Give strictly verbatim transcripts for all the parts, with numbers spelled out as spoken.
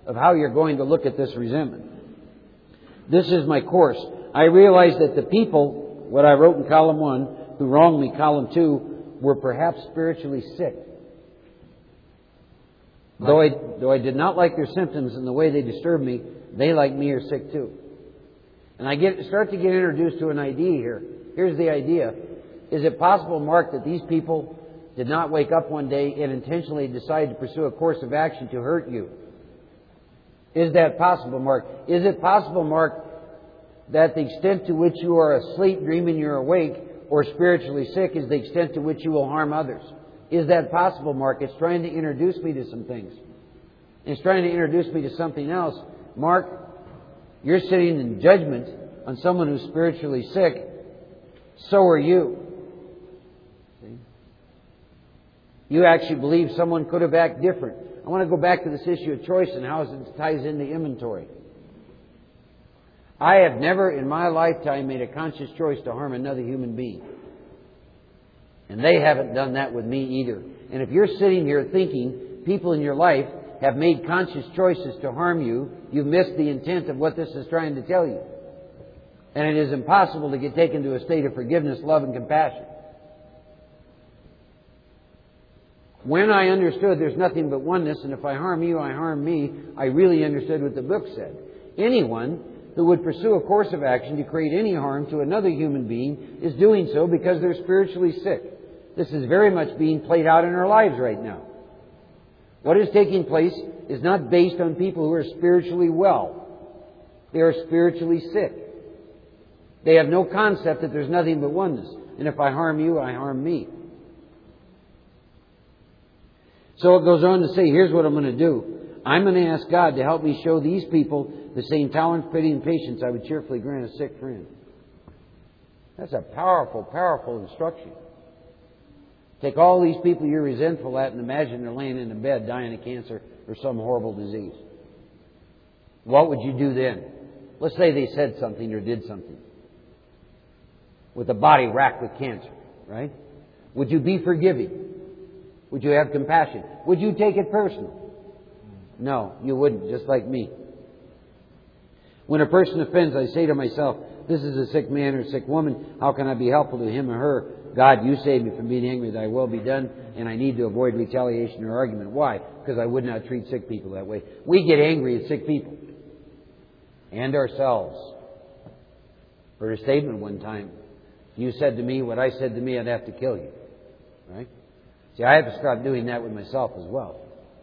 of how you're going to look at this resentment. This is my course. I realize that the people, what I wrote in column one, who wronged me, column two, were perhaps spiritually sick. Though I, though I did not like their symptoms and the way they disturbed me, they, like me, are sick too. And I get, start to get introduced to an idea here. Here's the idea. Is it possible, Mark, that these people did not wake up one day and intentionally decide to pursue a course of action to hurt you? Is that possible, Mark? Is it possible, Mark, that the extent to which you are asleep, dreaming you're awake, or spiritually sick is the extent to which you will harm others? Is that possible, Mark? It's trying to introduce me to some things. It's trying to introduce me to something else. Mark, you're sitting in judgment on someone who's spiritually sick. So are you. See? You actually believe someone could have acted different. I want to go back to this issue of choice and how it ties into inventory. I have never in my lifetime made a conscious choice to harm another human being. And they haven't done that with me either. And if you're sitting here thinking people in your life have made conscious choices to harm you, you've missed the intent of what this is trying to tell you. And it is impossible to get taken to a state of forgiveness, love, and compassion. When I understood there's nothing but oneness, and if I harm you, I harm me, I really understood what the book said. Anyone who would pursue a course of action to create any harm to another human being is doing so because they're spiritually sick. This is very much being played out in our lives right now. What is taking place is not based on people who are spiritually well. They are spiritually sick. They have no concept that there's nothing but oneness. And if I harm you, I harm me. So it goes on to say, here's what I'm going to do. I'm going to ask God to help me show these people the same tolerance, pity, and patience I would cheerfully grant a sick friend. That's a powerful, powerful instruction. Take all these people you're resentful at and imagine they're laying in a bed dying of cancer or some horrible disease. What would you do then? Let's say they said something or did something with a body racked with cancer, right? Would you be forgiving? Would you have compassion? Would you take it personal? No, you wouldn't, just like me. When a person offends, I say to myself, this is a sick man or sick woman. How can I be helpful to him or her? God, you save me from being angry, thy will be done, and I need to avoid retaliation or argument. Why? Because I would not treat sick people that way. We get angry at sick people. And ourselves. Heard a statement one time. If you said to me what I said to me, I'd have to kill you. Right? See, I have to stop doing that with myself as well.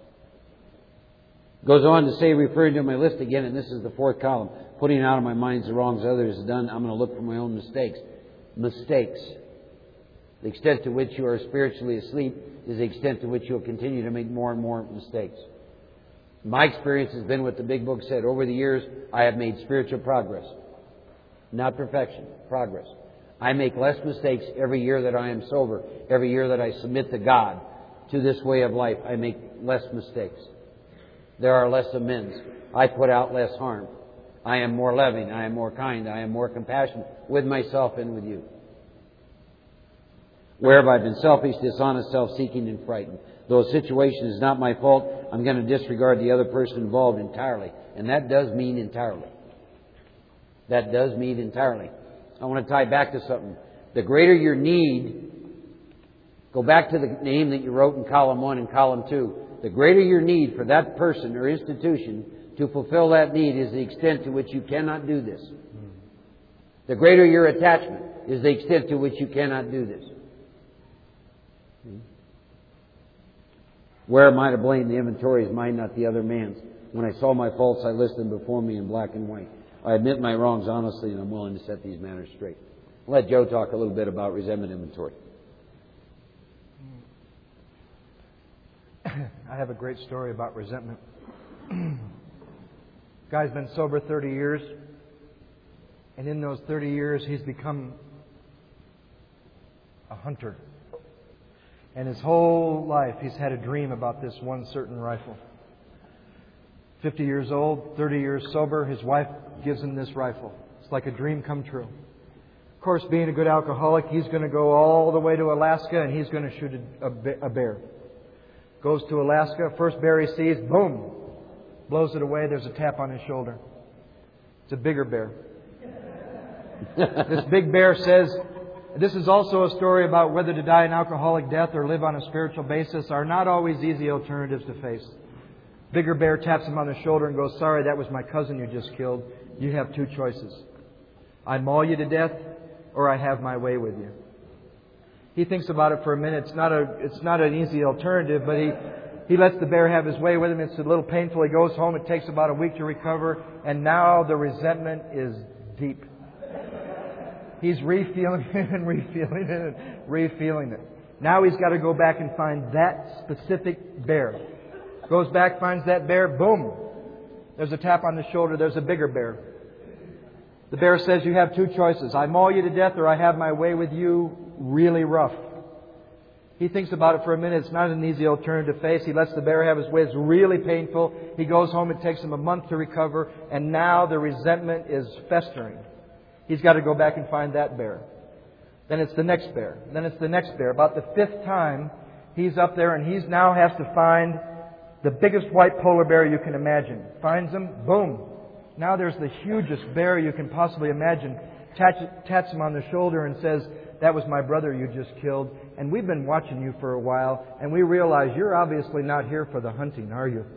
Goes on to say, referring to my list again, and this is the fourth column, putting out of my mind the wrongs others have done, I'm going to look for my own mistakes. Mistakes. The extent to which you are spiritually asleep is the extent to which you'll continue to make more and more mistakes. My experience has been what the big book said. Over the years, I have made spiritual progress. Not perfection, progress. I make less mistakes every year that I am sober. Every year that I submit to God, to this way of life, I make less mistakes. There are less amends. I put out less harm. I am more loving. I am more kind. I am more compassionate with myself and with you. Where have I been selfish, dishonest, self-seeking, and frightened? Though a situation is not my fault, I'm going to disregard the other person involved entirely. And that does mean entirely. That does mean entirely. I want to tie back to something. The greater your need, go back to the name that you wrote in column one and column two. The greater your need for that person or institution to fulfill that need is the extent to which you cannot do this. The greater your attachment is the extent to which you cannot do this. Where am I to blame? The inventory is mine, not the other man's. When I saw my faults, I listed them before me in black and white. I admit my wrongs honestly, and I'm willing to set these matters straight. I'll let Joe talk a little bit about resentment inventory. I have a great story about resentment. Guy's been sober thirty years, and in those thirty years, he's become a hunter. And his whole life, he's had a dream about this one certain rifle. fifty years old, thirty years sober, his wife gives him this rifle. It's like a dream come true. Of course, being a good alcoholic, he's going to go all the way to Alaska and he's going to shoot a, a bear. Goes to Alaska, first bear he sees, boom, blows it away. There's a tap on his shoulder. It's a bigger bear. This big bear says, this is also a story about whether to die an alcoholic death or live on a spiritual basis are not always easy alternatives to face. Bigger bear taps him on the shoulder and goes, sorry, that was my cousin you just killed. You have two choices. I maul you to death or I have my way with you. He thinks about it for a minute. It's not a, it's not an easy alternative, but he, he lets the bear have his way with him. It's a little painful. He goes home. It takes about a week to recover. And now the resentment is deep. He's refeeling it and refeeling it and refeeling it. Now he's got to go back and find that specific bear. Goes back, finds that bear, boom. There's a tap on the shoulder, there's a bigger bear. The bear says, you have two choices. I maul you to death or I have my way with you, really rough. He thinks about it for a minute. It's not an easy alternative to face. He lets the bear have his way. It's really painful. He goes home. It takes him a month to recover. And now the resentment is festering. He's got to go back and find that bear. Then it's the next bear. Then it's the next bear. About the fifth time, he's up there and he now has to find the biggest white polar bear you can imagine. Finds him, boom. Now there's the hugest bear you can possibly imagine. Taps him on the shoulder and says, that was my brother you just killed. And we've been watching you for a while. And we realize you're obviously not here for the hunting, are you?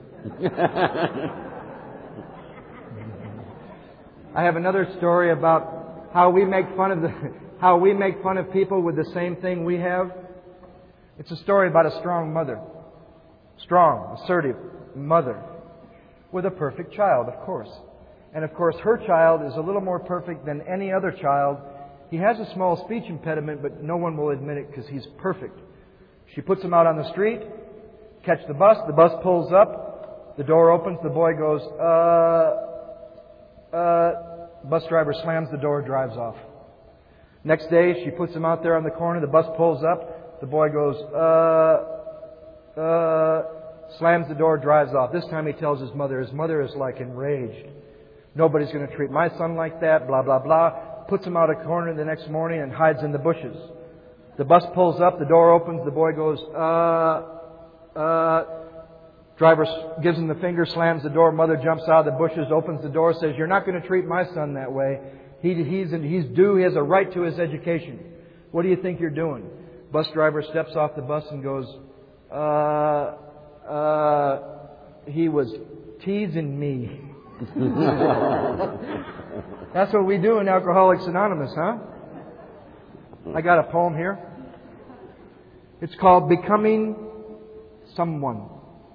I have another story about how we make fun of the, how we make fun of people with the same thing we have. It's a story about a strong mother. Strong, assertive mother with a perfect child, of course. And of course, her child is a little more perfect than any other child. He has a small speech impediment, but no one will admit it because he's perfect. She puts him out on the street, catch the bus, the bus pulls up, the door opens, the boy goes, uh, uh, bus driver slams the door, drives off. Next day, she puts him out there on the corner, the bus pulls up, the boy goes, uh, uh, slams the door, drives off. This time he tells his mother, his mother is like enraged. Nobody's going to treat my son like that, blah, blah, blah. Puts him out a corner the next morning and hides in the bushes. The bus pulls up, the door opens, the boy goes, uh, uh, driver gives him the finger, slams the door, mother jumps out of the bushes, opens the door, says, you're not going to treat my son that way. He, he's, he's due, he has a right to his education. What do you think you're doing? Bus driver steps off the bus and goes, uh, uh, he was teasing me. That's what we do in Alcoholics Anonymous, huh? I got a poem here. It's called Becoming Someone.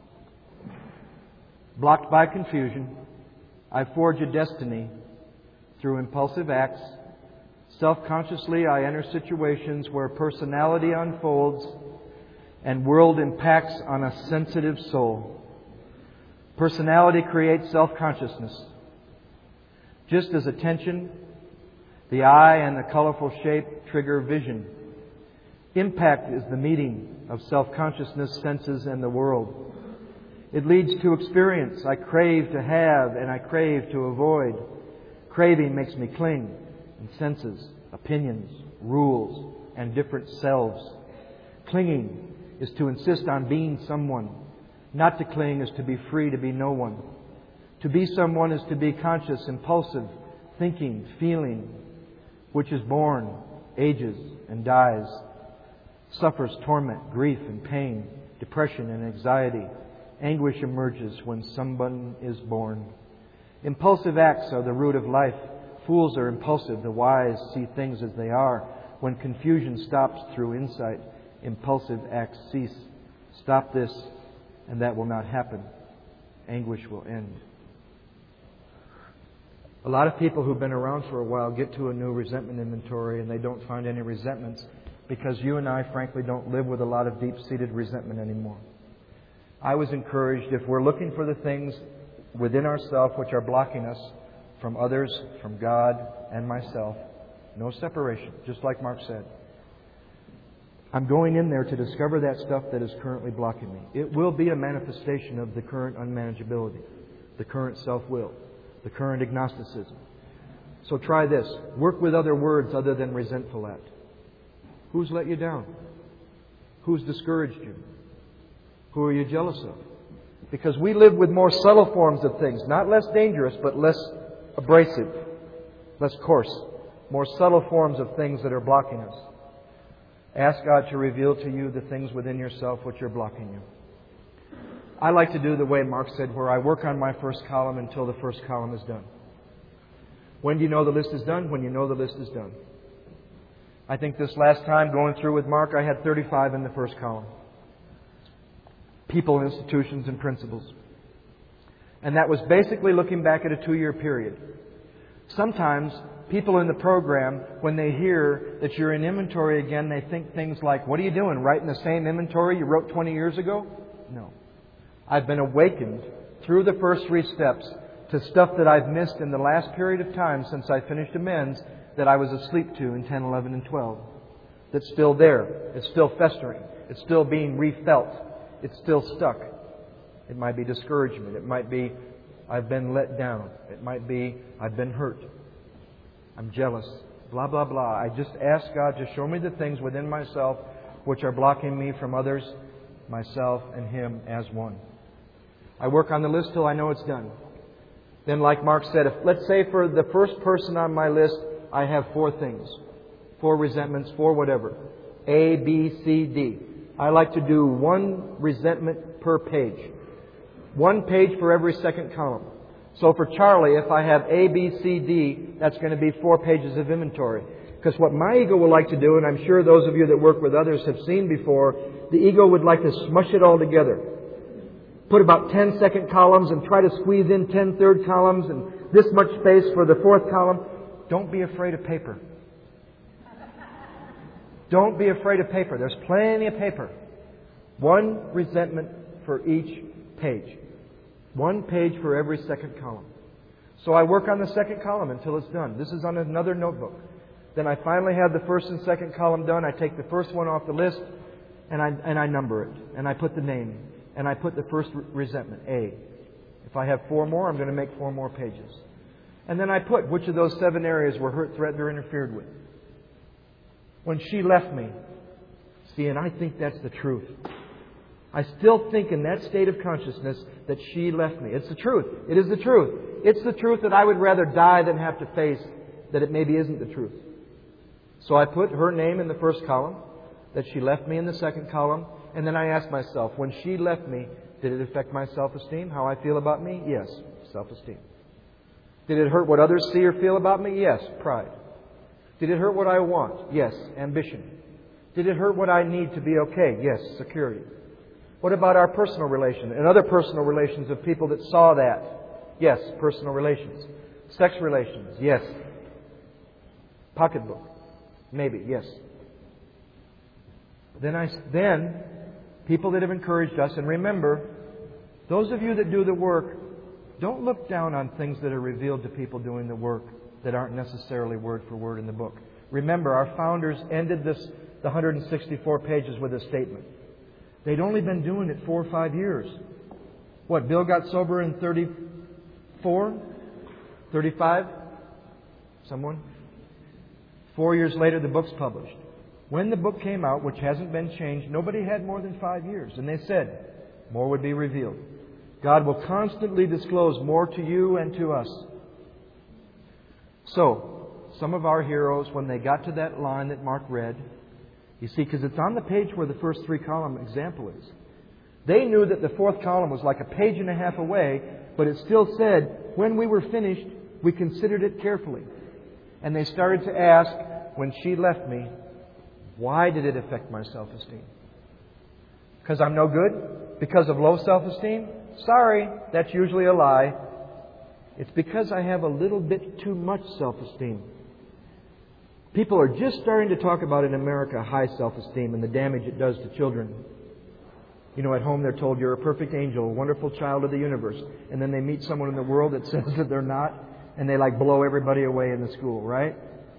Blocked by confusion, I forge a destiny through impulsive acts. Self-consciously, I enter situations where personality unfolds and world impacts on a sensitive soul. Personality creates self-consciousness. Just as attention, the eye, and the colorful shape trigger vision. Impact is the meeting of self-consciousness, senses, and the world. It leads to experience. I crave to have and I crave to avoid. Craving makes me cling, and senses, opinions, rules, and different selves. Clinging is to insist on being someone. Not to cling is to be free to be no one. To be someone is to be conscious, impulsive, thinking, feeling, which is born, ages, and dies. Suffers torment, grief, and pain, depression and anxiety. Anguish emerges when someone is born. Impulsive acts are the root of life. Fools are impulsive. The wise see things as they are. When confusion stops through insight, impulsive acts cease. Stop this, and that will not happen. Anguish will end. A lot of people who've been around for a while get to a new resentment inventory and they don't find any resentments because you and I, frankly, don't live with a lot of deep-seated resentment anymore. I was encouraged, if we're looking for the things within ourselves which are blocking us from others, from God, and myself, no separation, just like Mark said. I'm going in there to discover that stuff that is currently blocking me. It will be a manifestation of the current unmanageability, the current self-will, the current agnosticism. So try this. Work with other words other than resentful at. Who's let you down? Who's discouraged you? Who are you jealous of? Because we live with more subtle forms of things. Not less dangerous, but less abrasive. Less coarse. More subtle forms of things that are blocking us. Ask God to reveal to you the things within yourself which are blocking you. I like to do the way Mark said, where I work on my first column until the first column is done. When do you know the list is done? When you know the list is done. I think this last time going through with Mark, I had thirty-five in the first column. People, institutions, and principles. And that was basically looking back at a two-year period. Sometimes people in the program, when they hear that you're in inventory again, they think things like, what are you doing? Writing the same inventory you wrote twenty years ago? No. I've been awakened through the first three steps to stuff that I've missed in the last period of time since I finished amends that I was asleep to in ten, eleven, and twelve. That's still there. It's still festering. It's still being refelt. It's still stuck. It might be discouragement. It might be I've been let down. It might be I've been hurt. I'm jealous. Blah, blah, blah. I just ask God to show me the things within myself which are blocking me from others, myself, and Him as one. I work on the list till I know it's done. Then, like Mark said, if let's say for the first person on my list, I have four things. Four resentments, four whatever. A, B, C, D. I like to do one resentment per page. One page for every second column. So for Charlie, if I have A, B, C, D, that's going to be four pages of inventory. Because what my ego would like to do, and I'm sure those of you that work with others have seen before, the ego would like to smush it all together. Put about ten second columns and try to squeeze in ten third columns and this much space for the fourth column. Don't be afraid of paper. Don't be afraid of paper. There's plenty of paper. One resentment for each page. One page for every second column. So I work on the second column until it's done. This is on another notebook. Then I finally have the first and second column done. I take the first one off the list and I, and I number it. And I put the name. And I put the first resentment, A. If I have four more, I'm going to make four more pages. And then I put which of those seven areas were hurt, threatened, or interfered with. When she left me, see, and I think that's the truth. I still think in that state of consciousness that she left me. It's the truth. It is the truth. It's the truth that I would rather die than have to face that it maybe isn't the truth. So I put her name in the first column, that she left me in the second column, and then I asked myself, when she left me, did it affect my self-esteem? How I feel about me? Yes, self-esteem. Did it hurt what others see or feel about me? Yes, pride. Did it hurt what I want? Yes, ambition. Did it hurt what I need to be okay? Yes, security. What about our personal relation and other personal relations of people that saw that? Yes, personal relations. Sex relations? Yes. Pocketbook? Maybe, yes. Then I, then, people that have encouraged us, and remember, those of you that do the work, don't look down on things that are revealed to people doing the work that aren't necessarily word for word in the book. Remember, our founders ended this, the one hundred sixty-four pages with a statement. They'd only been doing it four or five years. What, Bill got sober in thirty-four? thirty-five? Someone? Four years later, the book's published. When the book came out, which hasn't been changed, nobody had more than five years. And they said, more would be revealed. God will constantly disclose more to you and to us. So, some of our heroes, when they got to that line that Mark read, you see, because it's on the page where the first three column example is. They knew that the fourth column was like a page and a half away, but it still said, when we were finished, we considered it carefully. And they started to ask, when she left me, why did it affect my self-esteem? Because I'm no good? Because of low self-esteem? Sorry, that's usually a lie. It's because I have a little bit too much self-esteem. People are just starting to talk about in America high self-esteem and the damage it does to children. You know, at home they're told you're a perfect angel, a wonderful child of the universe. And then they meet someone in the world that says that they're not, and they like blow everybody away in the school, right?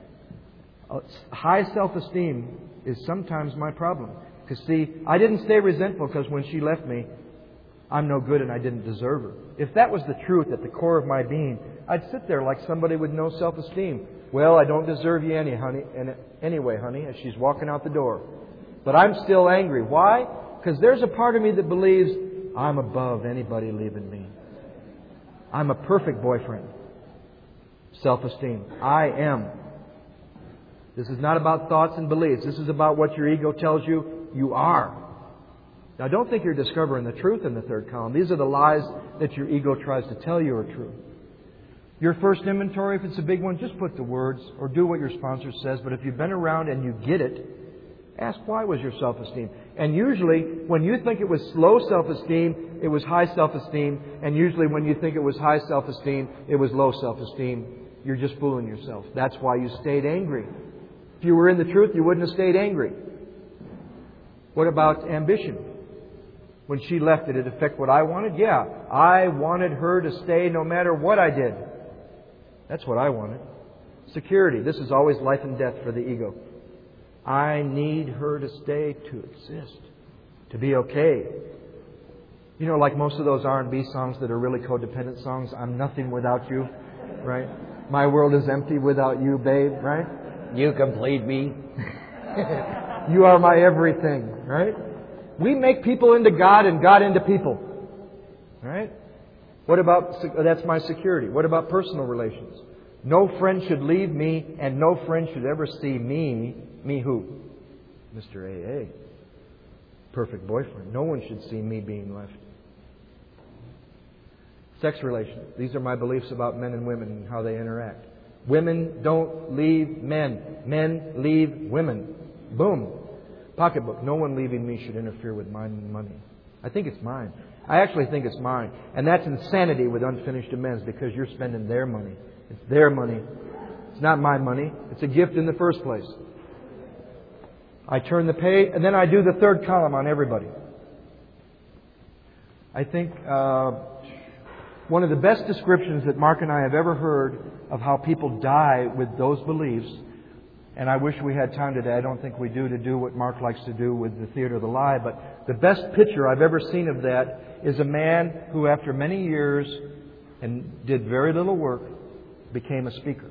High self-esteem is sometimes my problem. Because see, I didn't stay resentful because when she left me, I'm no good and I didn't deserve her. If that was the truth at the core of my being, I'd sit there like somebody with no self-esteem. Well, I don't deserve you any, honey. And anyway, honey, as she's walking out the door. But I'm still angry. Why? Because there's a part of me that believes I'm above anybody leaving me. I'm a perfect boyfriend. Self-esteem. I am. This is not about thoughts and beliefs. This is about what your ego tells you you are. Now, don't think you're discovering the truth in the third column. These are the lies that your ego tries to tell you are true. Your first inventory, if it's a big one, just put the words or do what your sponsor says. But if you've been around and you get it, ask why was your self-esteem. And usually, when you think it was low self-esteem, it was high self-esteem. And usually, when you think it was high self-esteem, it was low self-esteem. You're just fooling yourself. That's why you stayed angry. If you were in the truth, you wouldn't have stayed angry. What about ambition? When she left, did it affect what I wanted? Yeah. I wanted her to stay no matter what I did. That's what I wanted. Security. This is always life and death for the ego. I need her to stay to exist, to be okay. You know, like most of those R and B songs that are really codependent songs, I'm nothing without you, right? My world is empty without you, babe, right? You complete me. You are my everything, right? We make people into God and God into people, right? What about, that's my security. What about personal relations? No friend should leave me and no friend should ever see me. Me who? Mister A A. Perfect boyfriend. No one should see me being left. Sex relations. These are my beliefs about men and women and how they interact. Women don't leave men. Men leave women. Boom. Pocketbook. No one leaving me should interfere with my money. I think it's mine. I actually think it's mine. And that's insanity with unfinished amends because you're spending their money. It's their money. It's not my money. It's a gift in the first place. I turn the page and then I do the third column on everybody. I think uh, one of the best descriptions that Mark and I have ever heard of how people die with those beliefs, and I wish we had time today, I don't think we do, to do what Mark likes to do with the Theater of the Lie, but the best picture I've ever seen of that is a man who, after many years and did very little work, became a speaker.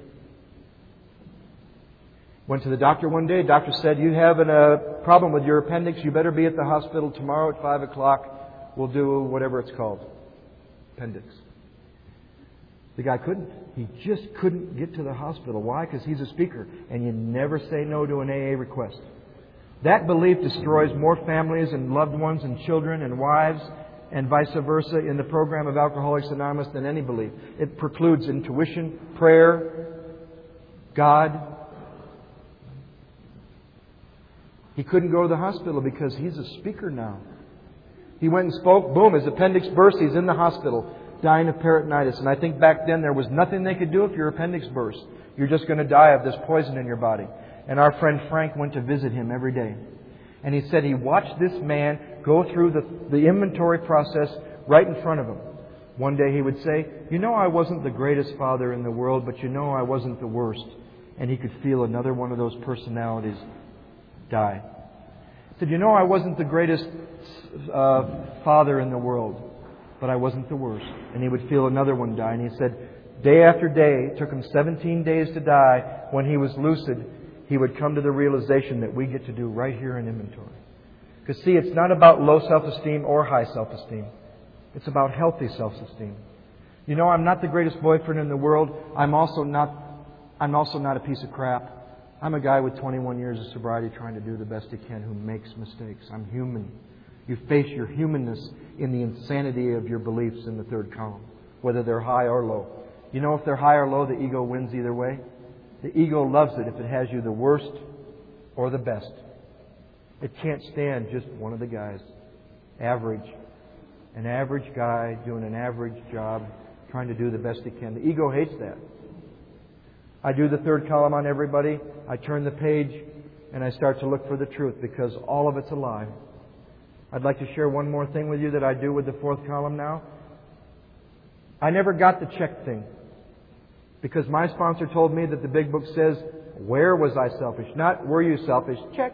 Went to the doctor one day. Doctor said, you have a problem with your appendix. You better be at the hospital tomorrow at five o'clock. We'll do whatever it's called. Appendix. The guy couldn't. He just couldn't get to the hospital. Why? Because he's a speaker. And you never say no to an A A request. That belief destroys more families and loved ones and children and wives and vice versa in the program of Alcoholics Anonymous than any belief. It precludes intuition, prayer, God. He couldn't go to the hospital because he's a speaker now. He went and spoke. Boom, his appendix burst. He's in the hospital dying of peritonitis. And I think back then there was nothing they could do if your appendix burst. You're just going to die of this poison in your body. And our friend Frank went to visit him every day. And he said he watched this man go through the, the inventory process right in front of him. One day he would say, you know, I wasn't the greatest father in the world, but you know I wasn't the worst. And he could feel another one of those personalities die. He said, you know, I wasn't the greatest uh, father in the world, but I wasn't the worst. And he would feel another one die. And he said, day after day, it took him seventeen days to die. When he was lucid, he would come to the realization that we get to do right here in inventory. Because see, it's not about low self-esteem or high self-esteem. It's about healthy self-esteem. You know, I'm not the greatest boyfriend in the world. I'm also not, I'm also not a piece of crap. I'm a guy with twenty-one years of sobriety trying to do the best he can who makes mistakes. I'm human. You face your humanness in the insanity of your beliefs in the third column, whether they're high or low. You know, if they're high or low, the ego wins either way. The ego loves it if it has you the worst or the best. It can't stand just one of the guys. Average. An average guy doing an average job, trying to do the best he can. The ego hates that. I do the third column on everybody. I turn the page and I start to look for the truth because all of it's a lie. I'd like to share one more thing with you that I do with the fourth column now. I never got the check thing because my sponsor told me that the Big Book says, where was I selfish? Not were you selfish? Check.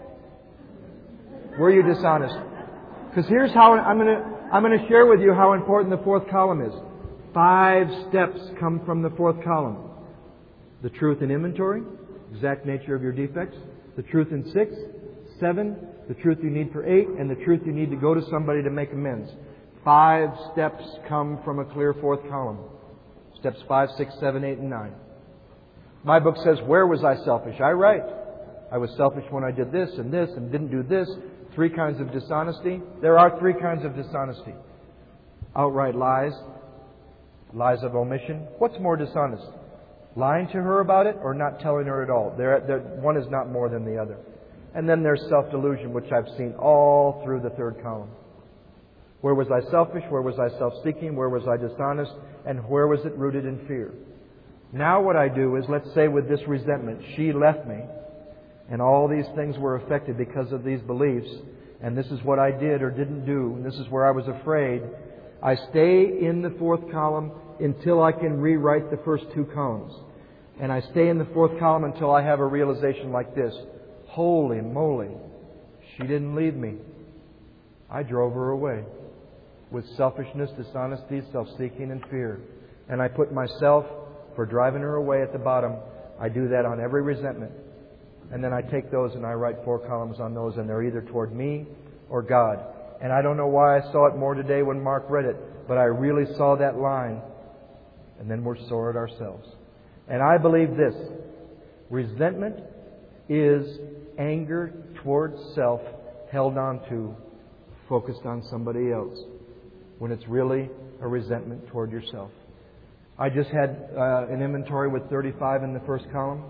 Were you dishonest? Because here's how I'm going to I'm going to share with you how important the fourth column is. Five steps come from the fourth column. The truth in inventory, exact nature of your defects. The truth in six, seven, the truth you need for eight, and the truth you need to go to somebody to make amends. Five steps come from a clear fourth column. Steps five, six, seven, eight, and nine. My book says, where was I selfish? I write, I was selfish when I did this and this and didn't do this. Three kinds of dishonesty. There are three kinds of dishonesty. Outright lies, lies of omission. What's more dishonest? Lying to her about it or not telling her at all? There, there, one is not more than the other. And then there's self-delusion, which I've seen all through the third column. Where was I selfish? Where was I self-seeking? Where was I dishonest? And where was it rooted in fear? Now what I do is, let's say with this resentment, she left me, and all these things were affected because of these beliefs, and this is what I did or didn't do, and this is where I was afraid. I stay in the fourth column until I can rewrite the first two columns. And I stay in the fourth column until I have a realization like this. Holy moly, she didn't leave me. I drove her away with selfishness, dishonesty, self-seeking, and fear. And I put myself for driving her away at the bottom. I do that on every resentment. And then I take those and I write four columns on those, and they're either toward me or God. And I don't know why I saw it more today when Mark read it, but I really saw that line. And then we're sore at ourselves. And I believe this. Resentment is anger towards self held on to, focused on somebody else, when it's really a resentment toward yourself. I just had uh, an inventory with thirty-five in the first column.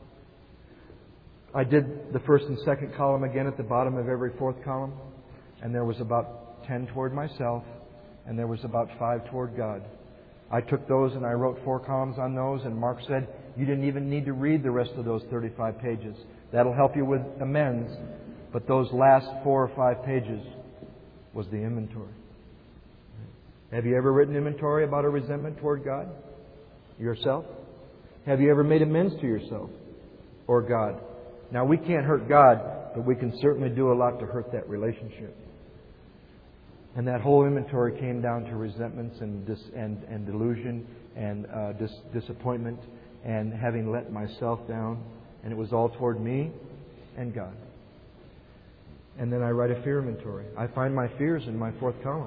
I did the first and second column again at the bottom of every fourth column. And there was about ten toward myself, and there was about five toward God. I took those and I wrote four columns on those, and Mark said, you didn't even need to read the rest of those thirty-five pages. That'll help you with amends. But those last four or five pages was the inventory. Have you ever written inventory about a resentment toward God? Yourself? Have you ever made amends to yourself or God? Now, we can't hurt God, but we can certainly do a lot to hurt that relationship. And that whole inventory came down to resentments and dis, and, and delusion and uh, dis, disappointment and having let myself down. And it was all toward me and God. And then I write a fear inventory. I find my fears in my fourth column.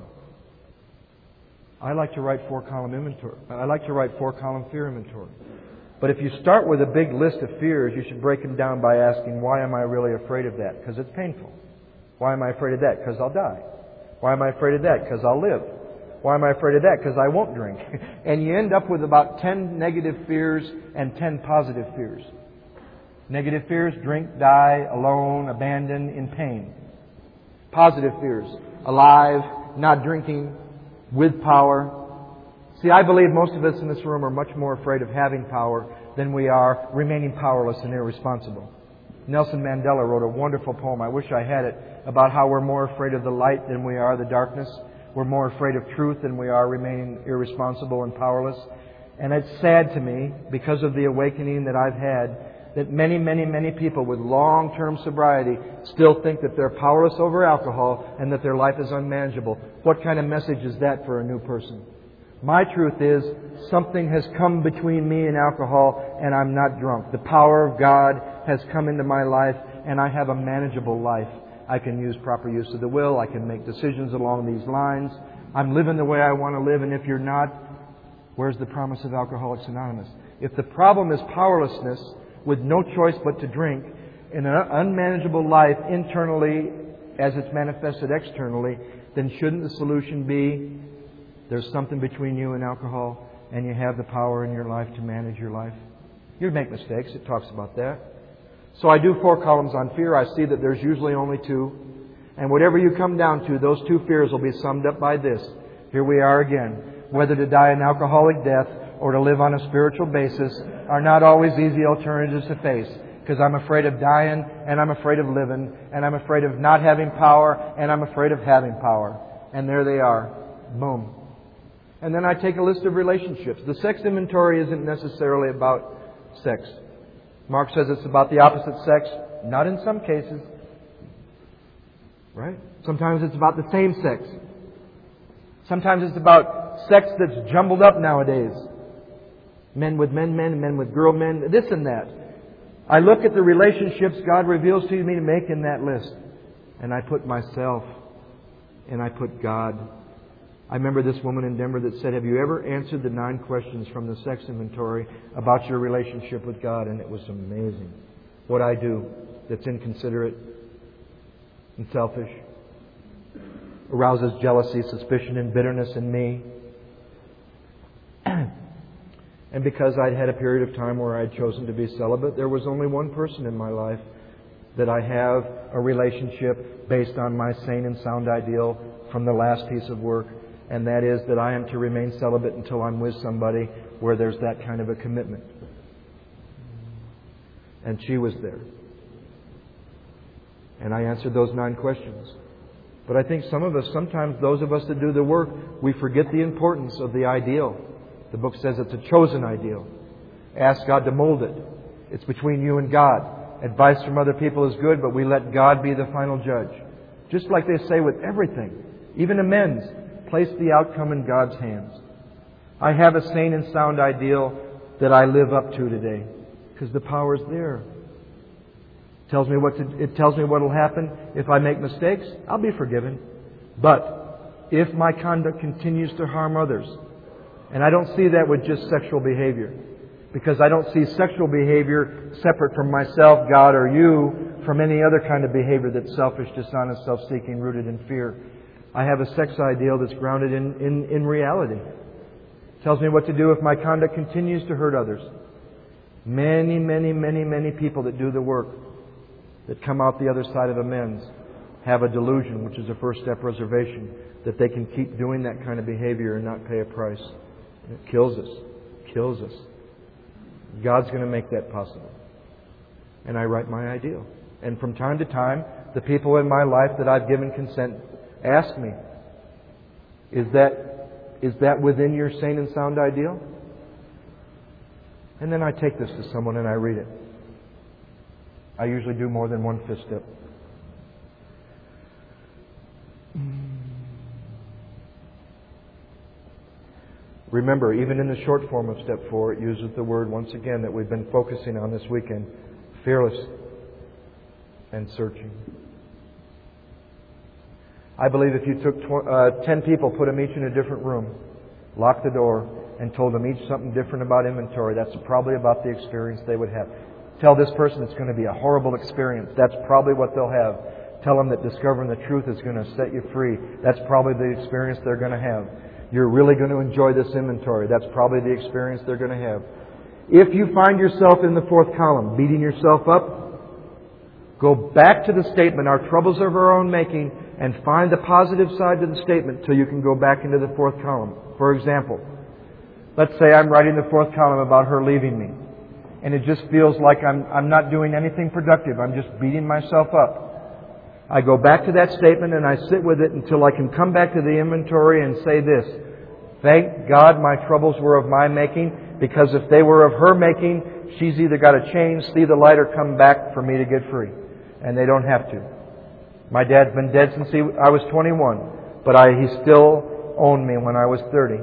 I like to write four-column inventory. I like to write four-column fear inventory. But if you start with a big list of fears, you should break them down by asking, why am I really afraid of that? Because it's painful. Why am I afraid of that? Because I'll die. Why am I afraid of that? Because I'll live. Why am I afraid of that? Because I won't drink. And you end up with about ten negative fears and ten positive fears. Negative fears, drink, die, alone, abandoned, in pain. Positive fears, alive, not drinking, with power. See, I believe most of us in this room are much more afraid of having power than we are remaining powerless and irresponsible. Nelson Mandela wrote a wonderful poem, I wish I had it, about how we're more afraid of the light than we are the darkness. We're more afraid of truth than we are remaining irresponsible and powerless. And it's sad to me, because of the awakening that I've had, that many, many, many people with long-term sobriety still think that they're powerless over alcohol and that their life is unmanageable. What kind of message is that for a new person? My truth is, something has come between me and alcohol, and I'm not drunk. The power of God has come into my life, and I have a manageable life. I can use proper use of the will. I can make decisions along these lines. I'm living the way I want to live, and if you're not, where's the promise of Alcoholics Anonymous? If the problem is powerlessness, with no choice but to drink, in an unmanageable life internally as it's manifested externally, then shouldn't the solution be there's something between you and alcohol and you have the power in your life to manage your life? You make mistakes. It talks about that. So I do four columns on fear. I see that there's usually only two. And whatever you come down to, those two fears will be summed up by this. Here we are again. Whether to die an alcoholic death or to live on a spiritual basis are not always easy alternatives to face. Because I'm afraid of dying, and I'm afraid of living, and I'm afraid of not having power, and I'm afraid of having power. And there they are. Boom. And then I take a list of relationships. The sex inventory isn't necessarily about sex. Mark says it's about the opposite sex. Not in some cases. Right? Sometimes it's about the same sex. Sometimes it's about sex that's jumbled up nowadays. Men with men, men, men with girl, men, this and that. I look at the relationships God reveals to me to make in that list. And I put myself and I put God I remember this woman in Denver that said, have you ever answered the nine questions from the sex inventory about your relationship with God? And it was amazing. What I do that's inconsiderate and selfish arouses jealousy, suspicion, and bitterness in me. And because I'd had a period of time where I'd chosen to be celibate, there was only one person in my life that I have a relationship based on my sane and sound ideal from the last piece of work, and that is that I am to remain celibate until I'm with somebody where there's that kind of a commitment. And she was there. And I answered those nine questions. But I think some of us, sometimes those of us that do the work, we forget the importance of the ideal. The book says it's a chosen ideal. Ask God to mold it. It's between you and God. Advice from other people is good, but we let God be the final judge. Just like they say with everything, even amends, place the outcome in God's hands. I have a sane and sound ideal that I live up to today because the power's there. It tells me what to, it tells me what will happen if I make mistakes. I'll be forgiven. But if my conduct continues to harm others, and I don't see that with just sexual behavior, because I don't see sexual behavior separate from myself, God, or you from any other kind of behavior that's selfish, dishonest, self-seeking, rooted in fear. I have a sex ideal that's grounded in, in, in reality. It tells me what to do if my conduct continues to hurt others. Many, many, many, many people that do the work, that come out the other side of amends, have a delusion, which is a first step reservation, that they can keep doing that kind of behavior and not pay a price. And it kills us. Kills us. God's going to make that possible. And I write my ideal. And from time to time, the people in my life that I've given consent ask me, is that, is that within your sane and sound ideal? And then I take this to someone and I read it. I usually do more than one fifth step. Remember, even in the short form of step four, it uses the word once again that we've been focusing on this weekend: fearless and searching. I believe if you took tw- uh, ten people, put them each in a different room, locked the door, and told them each something different about inventory, that's probably about the experience they would have. Tell this person it's going to be a horrible experience. That's probably what they'll have. Tell them that discovering the truth is going to set you free. That's probably the experience they're going to have. You're really going to enjoy this inventory. That's probably the experience they're going to have. If you find yourself in the fourth column, beating yourself up, go back to the statement, our troubles are of our own making, and find the positive side to the statement till you can go back into the fourth column. For example, let's say I'm writing the fourth column about her leaving me, and it just feels like I'm, I'm not doing anything productive. I'm just beating myself up. I go back to that statement and I sit with it until I can come back to the inventory and say this: thank God my troubles were of my making, because if they were of her making, she's either got to change, see the light, or come back for me to get free. And they don't have to. My dad's been dead since he, I was twenty-one, but I, he still owned me when I was thirty.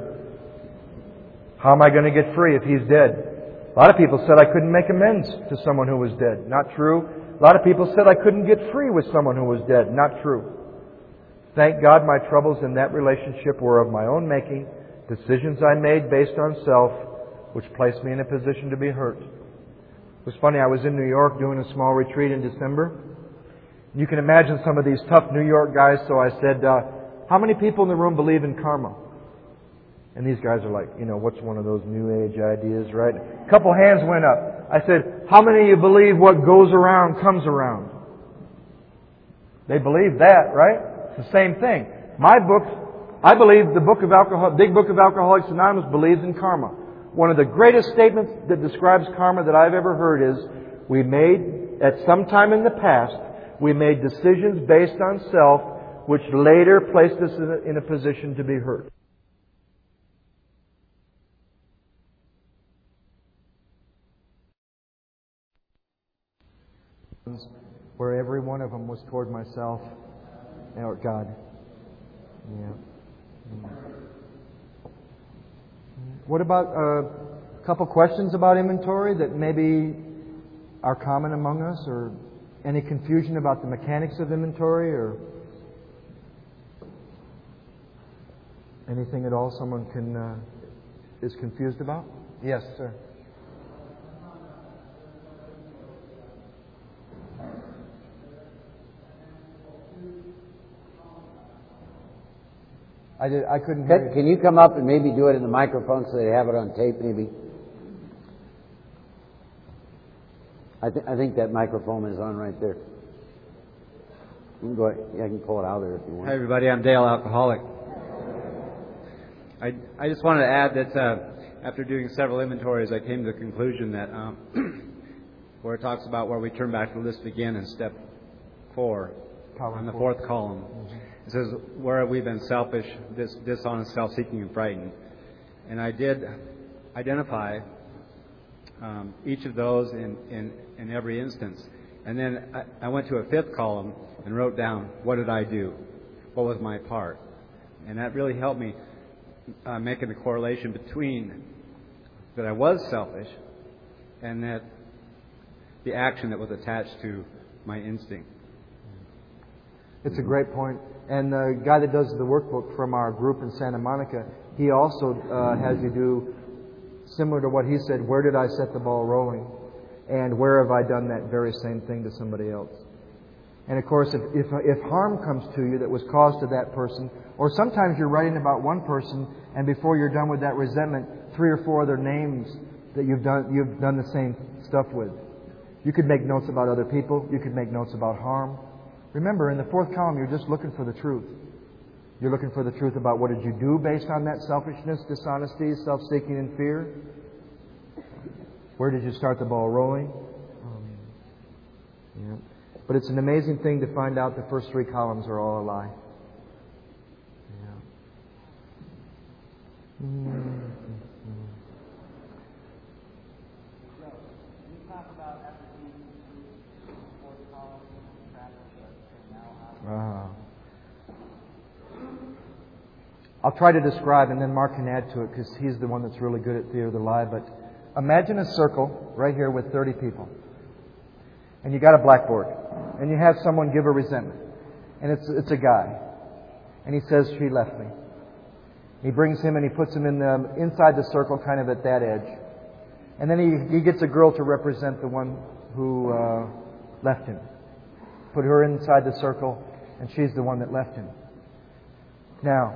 How am I going to get free if he's dead? A lot of people said I couldn't make amends to someone who was dead. Not true. A lot of people said I couldn't get free with someone who was dead. Not true. Thank God my troubles in that relationship were of my own making, decisions I made based on self, which placed me in a position to be hurt. It was funny, I was in New York doing a small retreat in December. You can imagine some of these tough New York guys, so I said, uh, how many people in the room believe in karma? And these guys are like, you know, what's one of those New Age ideas, right? A couple hands went up. I said, how many of you believe what goes around comes around? They believe that, right? It's the same thing. My book, I believe the book of Alcohol, Big Book of Alcoholics Anonymous believes in karma. One of the greatest statements that describes karma that I've ever heard is, we made, at some time in the past, we made decisions based on self, which later placed us in a, in a position to be hurt. Where every one of them was toward myself or God. Yeah. What about a couple questions about inventory that maybe are common among us, or any confusion about the mechanics of inventory, or Anything at all someone can uh, is confused about? Yes, sir. I did. I couldn't hear Can, you. can you come up and maybe do it in the microphone so they have it on tape, maybe? I, th- I think that microphone is on right there. You can go ahead. Yeah, I can pull it out there if you want. Hi, everybody. I'm Dale, alcoholic. I, I just wanted to add that uh, after doing several inventories, I came to the conclusion that um, where it talks about where we turn back to the list again in step four, Column on the four. fourth column, it says, where have we been selfish, dis- dishonest, self-seeking, and frightened? And I did identify um, each of those in, in, in every instance. And then I, I went to a fifth column and wrote down, what did I do? What was my part? And that really helped me uh, making the correlation between that I was selfish and that the action that was attached to my instinct. It's a great point. And the guy that does the workbook from our group in Santa Monica, he also uh, has you do similar to what he said, where did I set the ball rolling? And where have I done that very same thing to somebody else? And of course, if, if, if harm comes to you that was caused to that person, or sometimes you're writing about one person, and before you're done with that resentment, three or four other names that you've done, you've done the same stuff with. You could make notes about other people. You could make notes about harm. Remember, in the fourth column, you're just looking for the truth. You're looking for the truth about what did you do based on that selfishness, dishonesty, self-seeking, and fear. Where did you start the ball rolling? Um, yeah. But it's an amazing thing to find out the first three columns are all a lie. Yeah. Mm-hmm. Uh, I'll try to describe, and then Mark can add to it because he's the one that's really good at theater of the lie. But imagine a circle right here with thirty people. And you got a blackboard. And you have someone give a resentment. And it's it's a guy. And he says, she left me. He brings him and he puts him in the, inside the circle, kind of at that edge. And then he, he gets a girl to represent the one who uh, left him. Put her inside the circle, and she's the one that left him. Now,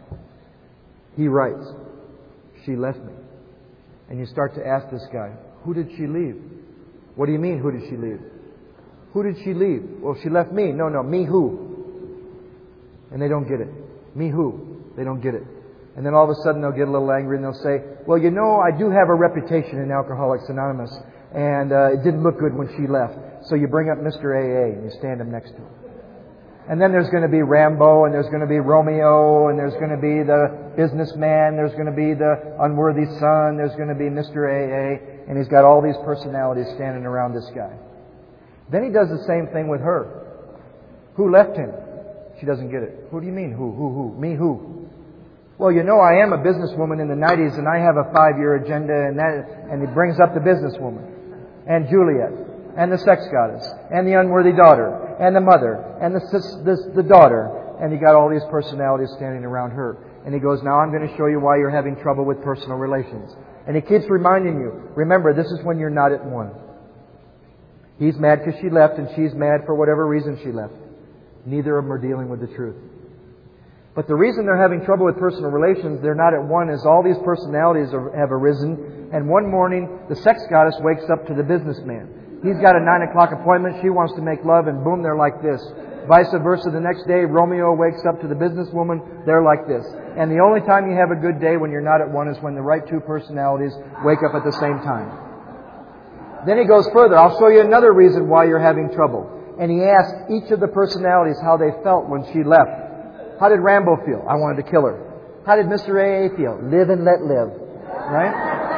he writes, she left me. And you start to ask this guy, who did she leave? What do you mean, who did she leave? Who did she leave? Well, she left me. No, no, me who? And they don't get it. Me who? They don't get it. And then all of a sudden they'll get a little angry and they'll say, well, you know, I do have a reputation in Alcoholics Anonymous, and uh, it didn't look good when she left. So you bring up Mister A A and you stand him next to him. And then there's going to be Rambo, and there's going to be Romeo, and there's going to be the businessman, there's going to be the unworthy son, there's going to be Mister A A, and he's got all these personalities standing around this guy. Then he does the same thing with her. Who left him? She doesn't get it. Who do you mean, who, who, who? Me who? Well, you know, I am a businesswoman in the nineties, and I have a five-year agenda, and that, and he brings up the businesswoman, and Juliet, and the sex goddess, and the unworthy daughter, and the mother, and the, the, the daughter, and you got all these personalities standing around her. And he goes, now I'm going to show you why you're having trouble with personal relations. And he keeps reminding you, remember, this is when you're not at one. He's mad because she left, and she's mad for whatever reason she left. Neither of them are dealing with the truth. But the reason they're having trouble with personal relations, they're not at one, is all these personalities are, have arisen. And one morning, the sex goddess wakes up to the businessman. He's got a nine o'clock appointment. She wants to make love, and boom, they're like this. Vice versa, the next day, Romeo wakes up to the businesswoman. They're like this. And the only time you have a good day when you're not at one is when the right two personalities wake up at the same time. Then he goes further. I'll show you another reason why you're having trouble. And he asks each of the personalities how they felt when she left. How did Rambo feel? I wanted to kill her. How did Mister A A feel? Live and let live. Right?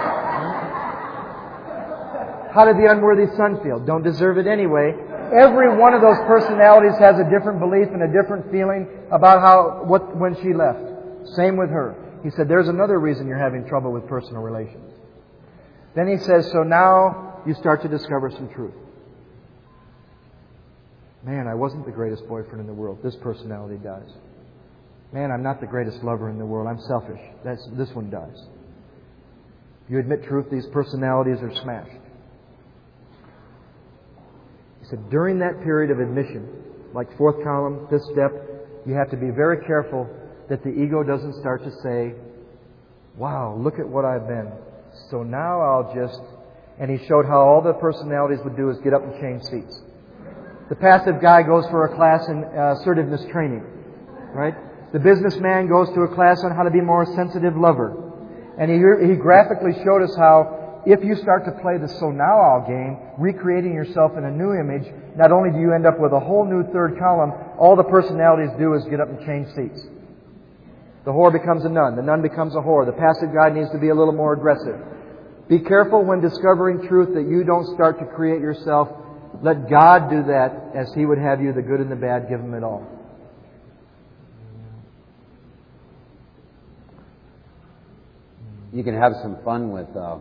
How did the unworthy son feel? Don't deserve it anyway. Every one of those personalities has a different belief and a different feeling about how what when she left. Same with her. He said, there's another reason you're having trouble with personal relations. Then he says, so now you start to discover some truth. Man, I wasn't the greatest boyfriend in the world. This personality dies. Man, I'm not the greatest lover in the world. I'm selfish. That's, this one does. You admit truth, these personalities are smashed. He said, during that period of admission, like fourth column, fifth step, you have to be very careful that the ego doesn't start to say, wow, look at what I've been. So now I'll just... And he showed how all the personalities would do is get up and change seats. The passive guy goes for a class in uh, assertiveness training, right? The businessman goes to a class on how to be more sensitive lover. And he, he graphically showed us how if you start to play the so now I'll game, recreating yourself in a new image, not only do you end up with a whole new third column, all the personalities do is get up and change seats. The whore becomes a nun. The nun becomes a whore. The passive guy needs to be a little more aggressive. Be careful when discovering truth that you don't start to create yourself. Let God do that as He would have you, the good and the bad, give Him it all. You can have some fun with uh,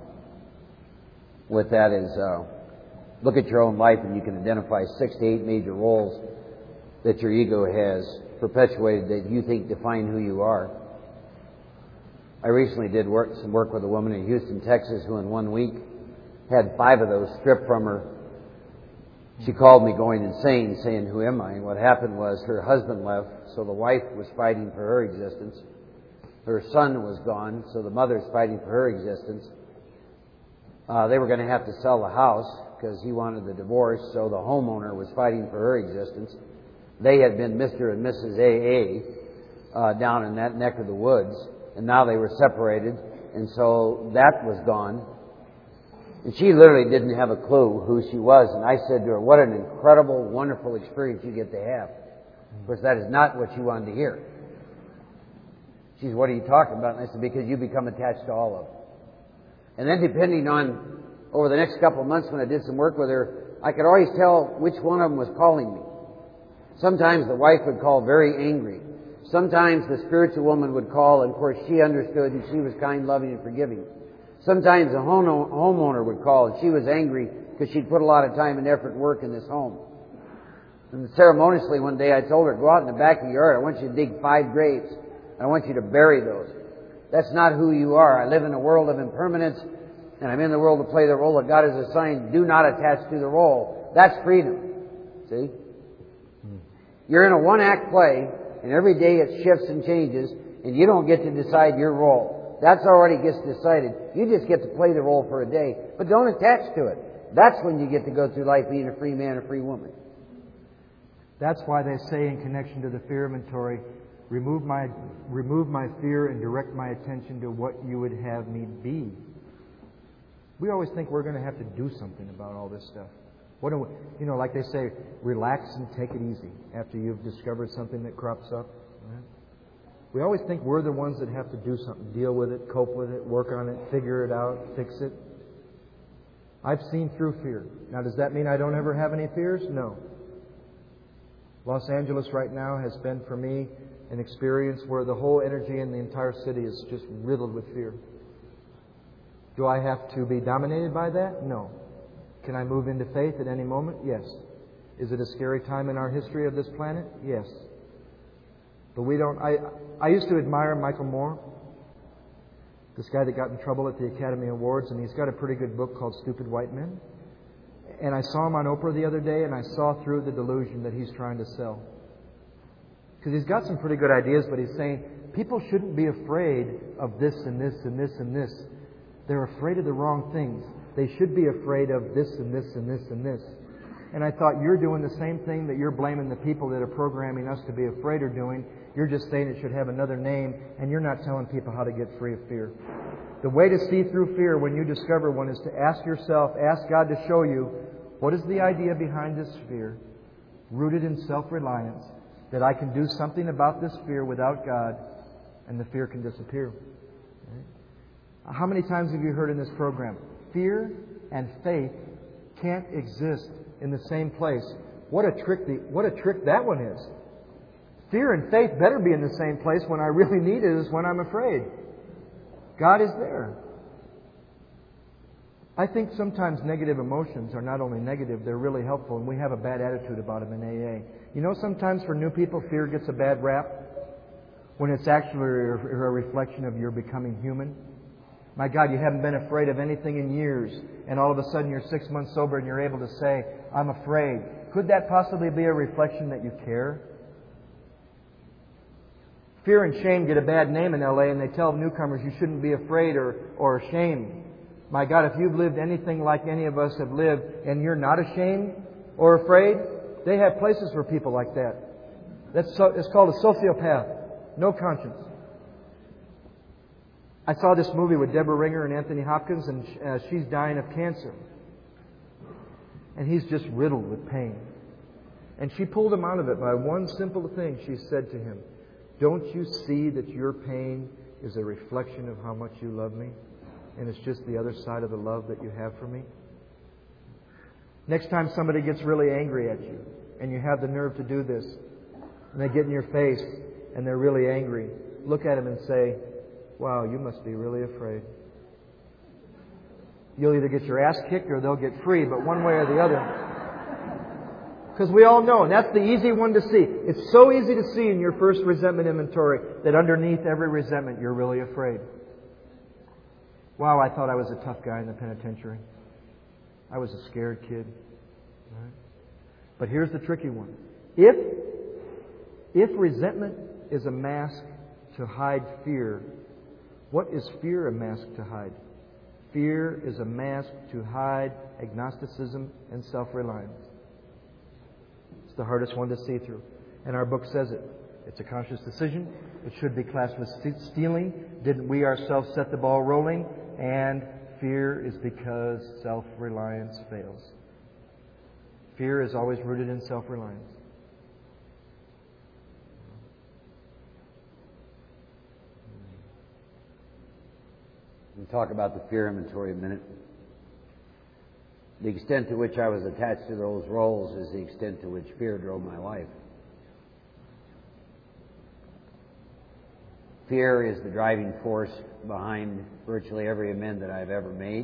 with that is uh, look at your own life and you can identify six to eight major roles that your ego has perpetuated that you think define who you are. I recently did work, some work with a woman in Houston, Texas, who in one week had five of those stripped from her. She called me going insane, saying, who am I? And what happened was her husband left, so the wife was fighting for her existence. Her son was gone, so the mother's fighting for her existence. Uh, they were going to have to sell the house because he wanted the divorce, so the homeowner was fighting for her existence. They had been Mister and Missus A A uh, down in that neck of the woods, and now they were separated, and so that was gone. And she literally didn't have a clue who she was, and I said to her, what an incredible, wonderful experience you get to have. Of course, that is not what she wanted to hear. She said, what are you talking about? And I said, because you become attached to all of them. And then depending on, over the next couple of months when I did some work with her, I could always tell which one of them was calling me. Sometimes the wife would call very angry. Sometimes the spiritual woman would call, and of course she understood and she was kind, loving, and forgiving. Sometimes the homeowner would call and she was angry because she'd put a lot of time and effort and work in this home. And ceremoniously one day I told her, go out in the back of the yard, I want you to dig five graves. And I want you to bury those. That's not who you are. I live in a world of impermanence, and I'm in the world to play the role that God has assigned. Do not attach to the role. That's freedom. See? You're in a one-act play, and every day it shifts and changes, and you don't get to decide your role. That's already gets decided. You just get to play the role for a day, but don't attach to it. That's when you get to go through life being a free man or free woman. That's why they say in connection to the fear inventory, remove my, remove my fear and direct my attention to what you would have me be. We always think we're going to have to do something about all this stuff. What do we, you know, like they say, relax and take it easy after you've discovered something that crops up. Right? We always think we're the ones that have to do something, deal with it, cope with it, work on it, figure it out, fix it. I've seen through fear. Now, does that mean I don't ever have any fears? No. Los Angeles right now has been for me an experience where the whole energy in the entire city is just riddled with fear. Do I have to be dominated by that? No. Can I move into faith at any moment? Yes. Is it a scary time in our history of this planet? Yes. But we don't... I, I used to admire Michael Moore, this guy that got in trouble at the Academy Awards, and he's got a pretty good book called Stupid White Men. And I saw him on Oprah the other day, and I saw through the delusion that he's trying to sell. Because he's got some pretty good ideas, but he's saying people shouldn't be afraid of this and this and this and this. They're afraid of the wrong things. They should be afraid of this and this and this and this. And I thought, you're doing the same thing that you're blaming the people that are programming us to be afraid are doing. You're just saying it should have another name, and you're not telling people how to get free of fear. The way to see through fear when you discover one is to ask yourself, ask God to show you, what is the idea behind this fear, rooted in self-reliance, that I can do something about this fear without God, and the fear can disappear. Right? How many times have you heard in this program, fear and faith can't exist in the same place? What a trick the, what a trick that one is. Fear and faith better be in the same place when I really need it is when I'm afraid. God is there. I think sometimes negative emotions are not only negative, they're really helpful, and we have a bad attitude about them in A A. You know, sometimes for new people, fear gets a bad rap. when it's actually a a reflection of your becoming human? My God, you haven't been afraid of anything in years, and all of a sudden you're six months sober and you're able to say, I'm afraid. Could that possibly be a reflection that you care? Fear and shame get a bad name in L A, and they tell newcomers you shouldn't be afraid or, or ashamed. My God, if you've lived anything like any of us have lived and you're not ashamed or afraid, they have places for people like that. That's so, it's called a sociopath. No conscience. I saw this movie with Deborah Ringer and Anthony Hopkins, and uh, she's dying of cancer. And he's just riddled with pain. And she pulled him out of it by one simple thing. She said to him, don't you see that your pain is a reflection of how much you love me? And it's just the other side of the love that you have for me? Next time somebody gets really angry at you, and you have the nerve to do this, and they get in your face, and they're really angry, look at them and say, wow, you must be really afraid. You'll either get your ass kicked or they'll get free, but one way or the other. Because we all know, and that's the easy one to see. It's so easy to see in your first resentment inventory that underneath every resentment you're really afraid. Wow, I thought I was a tough guy in the penitentiary. I was a scared kid. Right? But here's the tricky one. If, if resentment is a mask to hide fear, what is fear a mask to hide? Fear is a mask to hide agnosticism and self-reliance. It's the hardest one to see through. And our book says it. It's a conscious decision. It should be classed with stealing. Didn't we ourselves set the ball rolling? And fear is because self-reliance fails. Fear is always rooted in self-reliance. We'll talk about the fear inventory a minute. The extent to which I was attached to those roles is the extent to which fear drove my life. Fear is the driving force behind virtually every amend that I've ever made.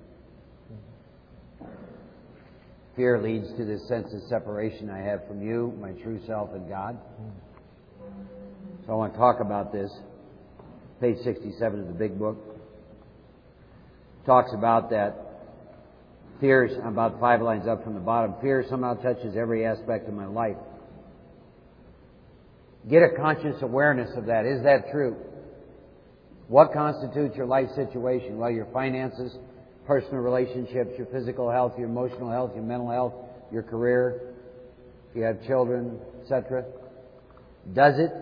Fear leads to this sense of separation I have from you, my true self, and God. So I want to talk about this. Page sixty-seven of the big book talks about that. Fear, about five lines up from the bottom, fear somehow touches every aspect of my life. Get a conscious awareness of that. Is that true? What constitutes your life situation? Well, your finances, personal relationships, your physical health, your emotional health, your mental health, your career, if you have children, et cetera. Does it?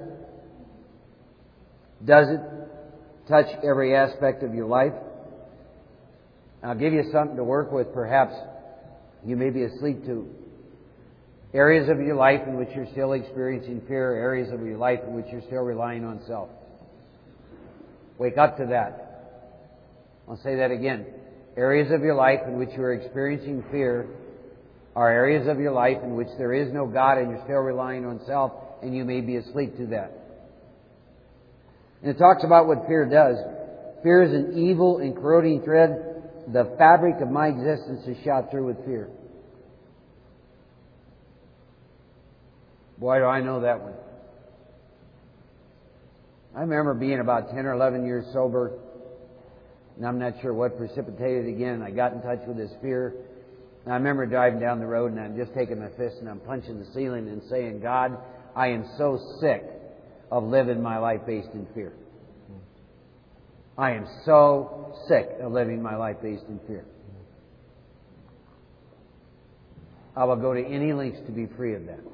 Does it touch every aspect of your life? I'll give you something to work with. Perhaps you may be asleep to. Areas of your life in which you're still experiencing fear, areas of your life in which you're still relying on self. Wake up to that. I'll say that again. Areas of your life in which you are experiencing fear are areas of your life in which there is no God and you're still relying on self, and you may be asleep to that. And it talks about what fear does. Fear is an evil and corroding thread. The fabric of my existence is shot through with fear. Boy, do I know that one. I remember being about ten or eleven years sober, and I'm not sure what precipitated it again. I got in touch with this fear. And I remember driving down the road, and I'm just taking my fist and I'm punching the ceiling and saying, God, I am so sick of living my life based in fear. I am so sick of living my life based in fear. I will go to any lengths to be free of that.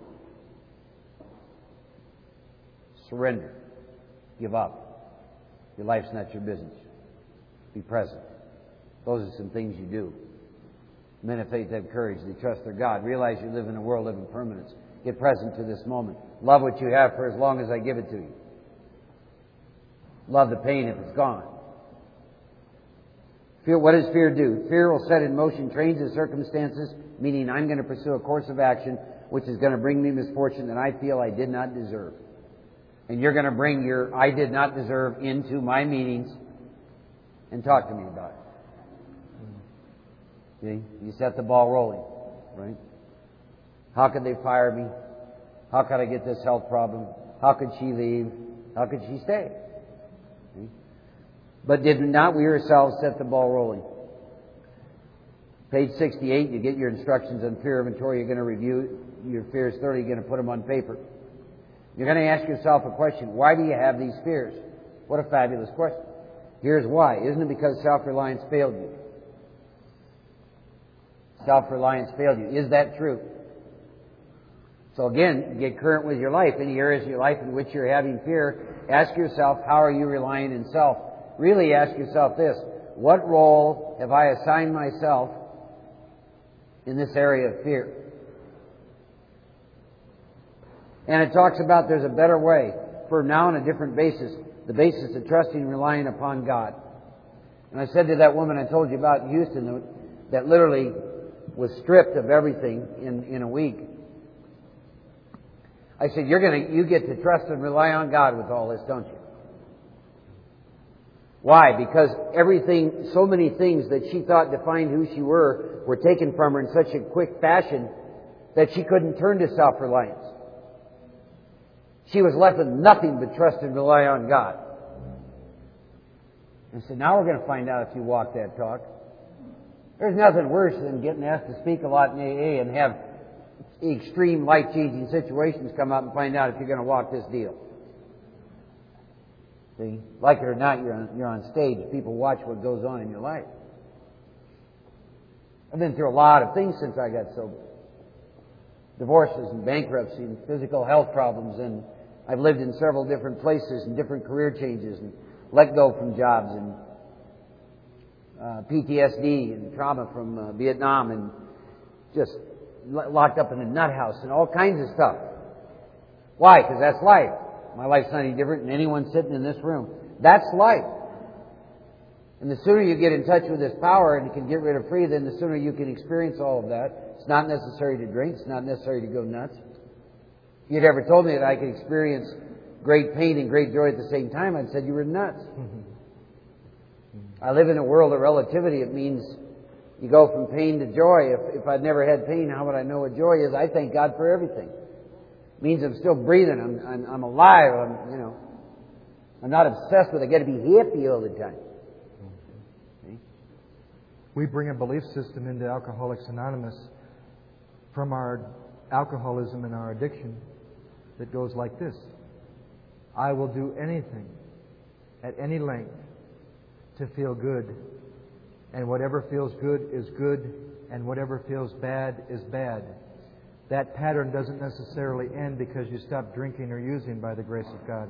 Surrender. Give up. Your life's not your business. Be present. Those are some things you do. Men of faith have courage. They trust their God. Realize you live in a world of impermanence. Get present to this moment. Love what you have for as long as I give it to you. Love the pain if it's gone. Fear, what does fear do? Fear will set in motion trains of circumstances, meaning I'm going to pursue a course of action which is going to bring me misfortune that I feel I did not deserve. And you're going to bring your I did not deserve into my meetings and talk to me about it. See? You set the ball rolling, right? How could they fire me? How could I get this health problem? How could she leave? How could she stay? But did not we ourselves set the ball rolling? Page sixty-eight, you get your instructions on fear inventory. You're going to review your fears thoroughly. You're going to put them on paper. You're going to ask yourself a question. Why do you have these fears? What a fabulous question. Here's why. Isn't it because self-reliance failed you? Self-reliance failed you. Is that true? So again, get current with your life. Any areas of your life in which you're having fear, ask yourself, how are you relying in self? Really ask yourself this. What role have I assigned myself in this area of fear? And it talks about there's a better way for now on a different basis. The basis of trusting and relying upon God. And I said to that woman I told you about in Houston that literally was stripped of everything in, in a week. I said, You're gonna, you get to trust and rely on God with all this, don't you? Why? Because everything, so many things that she thought defined who she were, were taken from her in such a quick fashion that she couldn't turn to self-reliance. She was left with nothing but trust and rely on God. And so now we're going to find out if you walk that talk. There's nothing worse than getting asked to speak a lot in A A and have extreme life-changing situations come up and find out if you're going to walk this deal. See? Like it or not, you're on, you're on stage. People watch what goes on in your life. I've been through a lot of things since I got sober. Divorces and bankruptcy and physical health problems, and I've lived in several different places and different career changes and let go from jobs and uh, P T S D and trauma from uh, Vietnam and just locked up in a nut house and all kinds of stuff. Why? Because that's life. My life's not any different than anyone sitting in this room. That's life. And the sooner you get in touch with this power and you can get rid of free, then the sooner you can experience all of that. It's not necessary to drink. It's not necessary to go nuts. If you'd ever told me that I could experience great pain and great joy at the same time, I'd said you were nuts. I live in a world of relativity. It means you go from pain to joy. If, if I'd never had pain, how would I know what joy is? I thank God for everything. It means I'm still breathing. I'm, I'm, I'm alive. I'm, you know, I'm not obsessed with it. I got to be happy all the time. See? We bring a belief system into Alcoholics Anonymous from our alcoholism and our addiction that goes like this. I will do anything at any length to feel good. And whatever feels good is good, and whatever feels bad is bad. That pattern doesn't necessarily end because you stop drinking or using by the grace of God.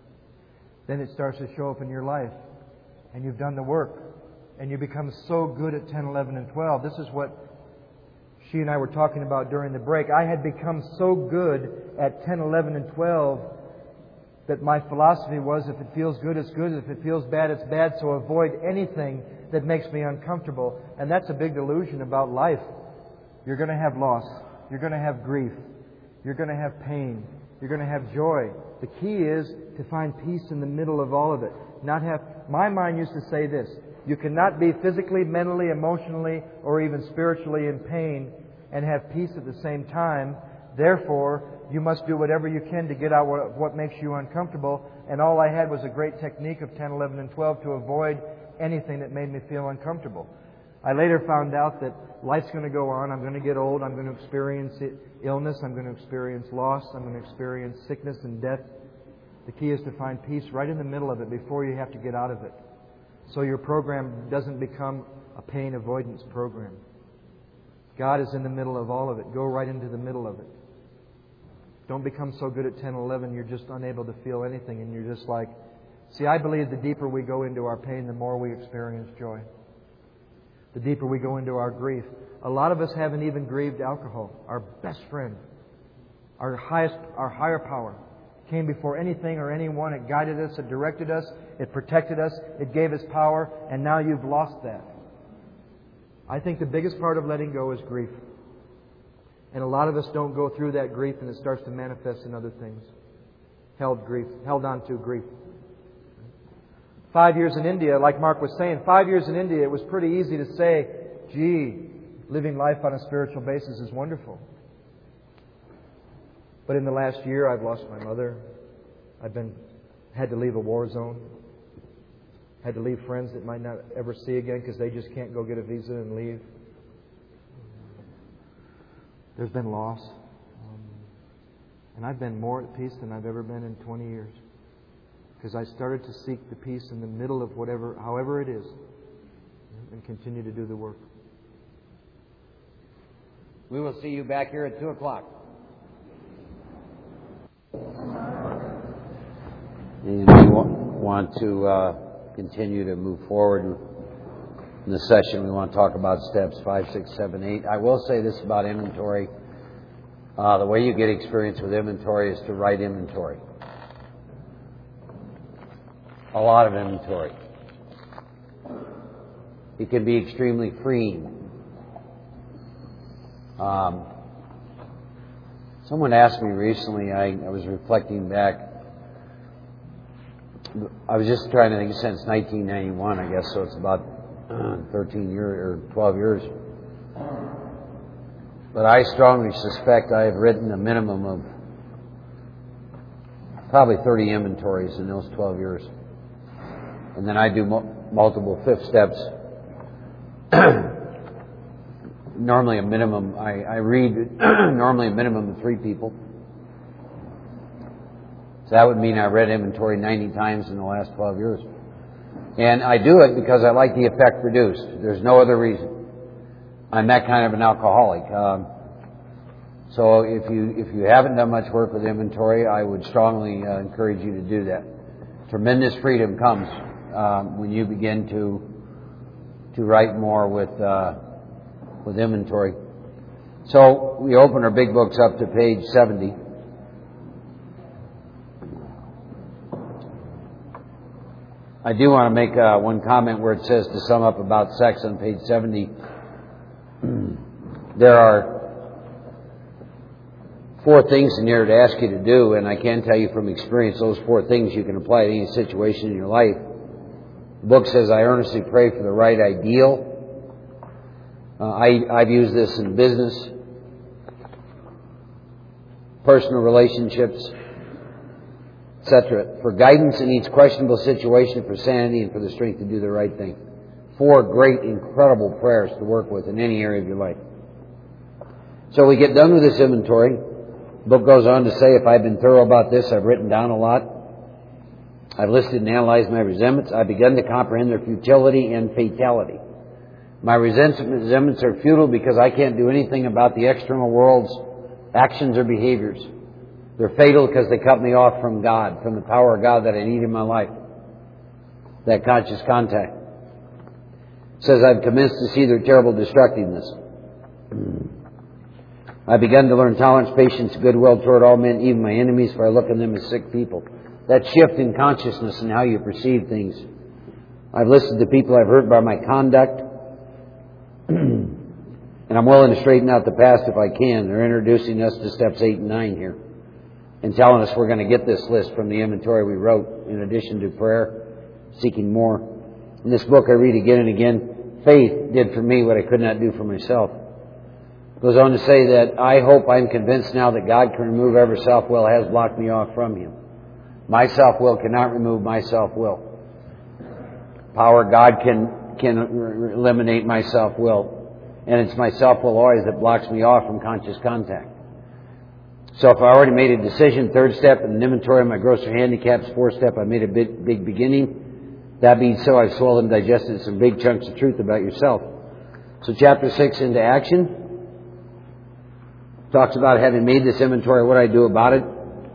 Then it starts to show up in your life, and you've done the work, and you become so good at ten, eleven, and twelve. This is what she and I were talking about during the break. I had become so good at ten, eleven, and twelve that my philosophy was, if it feels good, it's good. If it feels bad, it's bad. So avoid anything that makes me uncomfortable. And that's a big delusion about life. You're going to have loss. You're going to have grief. You're going to have pain. You're going to have joy. The key is to find peace in the middle of all of it. Not have. My mind used to say this: you cannot be physically, mentally, emotionally, or even spiritually in pain and have peace at the same time. Therefore, you must do whatever you can to get out what, what makes you uncomfortable. And all I had was a great technique of ten, eleven, and twelve to avoid anything that made me feel uncomfortable. I later found out that life's going to go on. I'm going to get old. I'm going to experience illness. I'm going to experience loss. I'm going to experience sickness and death. The key is to find peace right in the middle of it before you have to get out of it. So your program doesn't become a pain avoidance program. God is in the middle of all of it. Go right into the middle of it. Don't become so good at ten, eleven you're just unable to feel anything and you're just like... See, I believe the deeper we go into our pain, the more we experience joy. The deeper we go into our grief. A lot of us haven't even grieved alcohol. Our best friend, our highest, our higher power, came before anything or anyone. It guided us, it directed us, it protected us, it gave us power, and now you've lost that. I think the biggest part of letting go is grief. And a lot of us don't go through that grief and it starts to manifest in other things. Held grief, held on to grief. Five years in India, like Mark was saying, five years in India, it was pretty easy to say, gee, living life on a spiritual basis is wonderful. But in the last year, I've lost my mother. I've been had to leave a war zone, had to leave friends that might not ever see again because they just can't go get a visa and leave. There's been loss. Um, and I've been more at peace than I've ever been in twenty years. Because I started to seek the peace in the middle of whatever, however it is, and continue to do the work. We will see you back here at two o'clock. And we want to uh, continue to move forward in the session. We want to talk about steps five, six, seven, eight. I will say this about inventory. Uh, the way you get experience with inventory is to write inventory. A lot of inventory. It can be extremely freeing. Um, someone asked me recently, I, I was reflecting back, I was just trying to think since nineteen ninety-one, I guess, so it's about uh, thirteen years or twelve years. But I strongly suspect I have written a minimum of probably thirty inventories in those twelve years. And then I do mo- multiple fifth steps. Normally a minimum, I, I read normally a minimum of three people. So that would mean I read inventory ninety times in the last twelve years. And I do it because I like the effect produced. There's no other reason. I'm that kind of an alcoholic. Um, so if you if you haven't done much work with inventory, I would strongly uh, encourage you to do that. Tremendous freedom comes um, when you begin to to write more with uh, with inventory. So we open our big books up to page seventy. I do want to make uh, one comment where it says to sum up about sex on page seventy. There are four things in there to ask you to do, and I can tell you from experience those four things you can apply to any situation in your life. The book says, I earnestly pray for the right ideal. Uh, I, I've used this in business, personal relationships, et cetera, for guidance in each questionable situation, for sanity, and for the strength to do the right thing. Four great, incredible prayers to work with in any area of your life. So we get done with this inventory. The book goes on to say, if I've been thorough about this, I've written down a lot. I've listed and analyzed my resentments. I've begun to comprehend their futility and fatality. My resentments are futile because I can't do anything about the external world's actions or behaviors. They're fatal because they cut me off from God, from the power of God that I need in my life. That conscious contact. It says, I've commenced to see their terrible destructiveness. I've begun to learn tolerance, patience, goodwill toward all men, even my enemies, for I look on them as sick people. That shift in consciousness and how you perceive things. I've listed the people I've hurt by my conduct. And I'm willing to straighten out the past if I can. They're introducing us to steps eight and nine here. And telling us we're going to get this list from the inventory we wrote, in addition to prayer, seeking more. In this book I read again and again, faith did for me what I could not do for myself. It goes on to say that I hope I'm convinced now that God can remove every self-will has blocked me off from Him. My self-will cannot remove my self-will. Power God can, can eliminate my self-will. And it's my self-will always that blocks me off from conscious contact. So if I already made a decision, third step in an inventory of my grosser handicaps, fourth step, I made a big, big beginning. That being so, I've swallowed and digested some big chunks of truth about yourself. So chapter six, into action, talks about having made this inventory, what I do about it.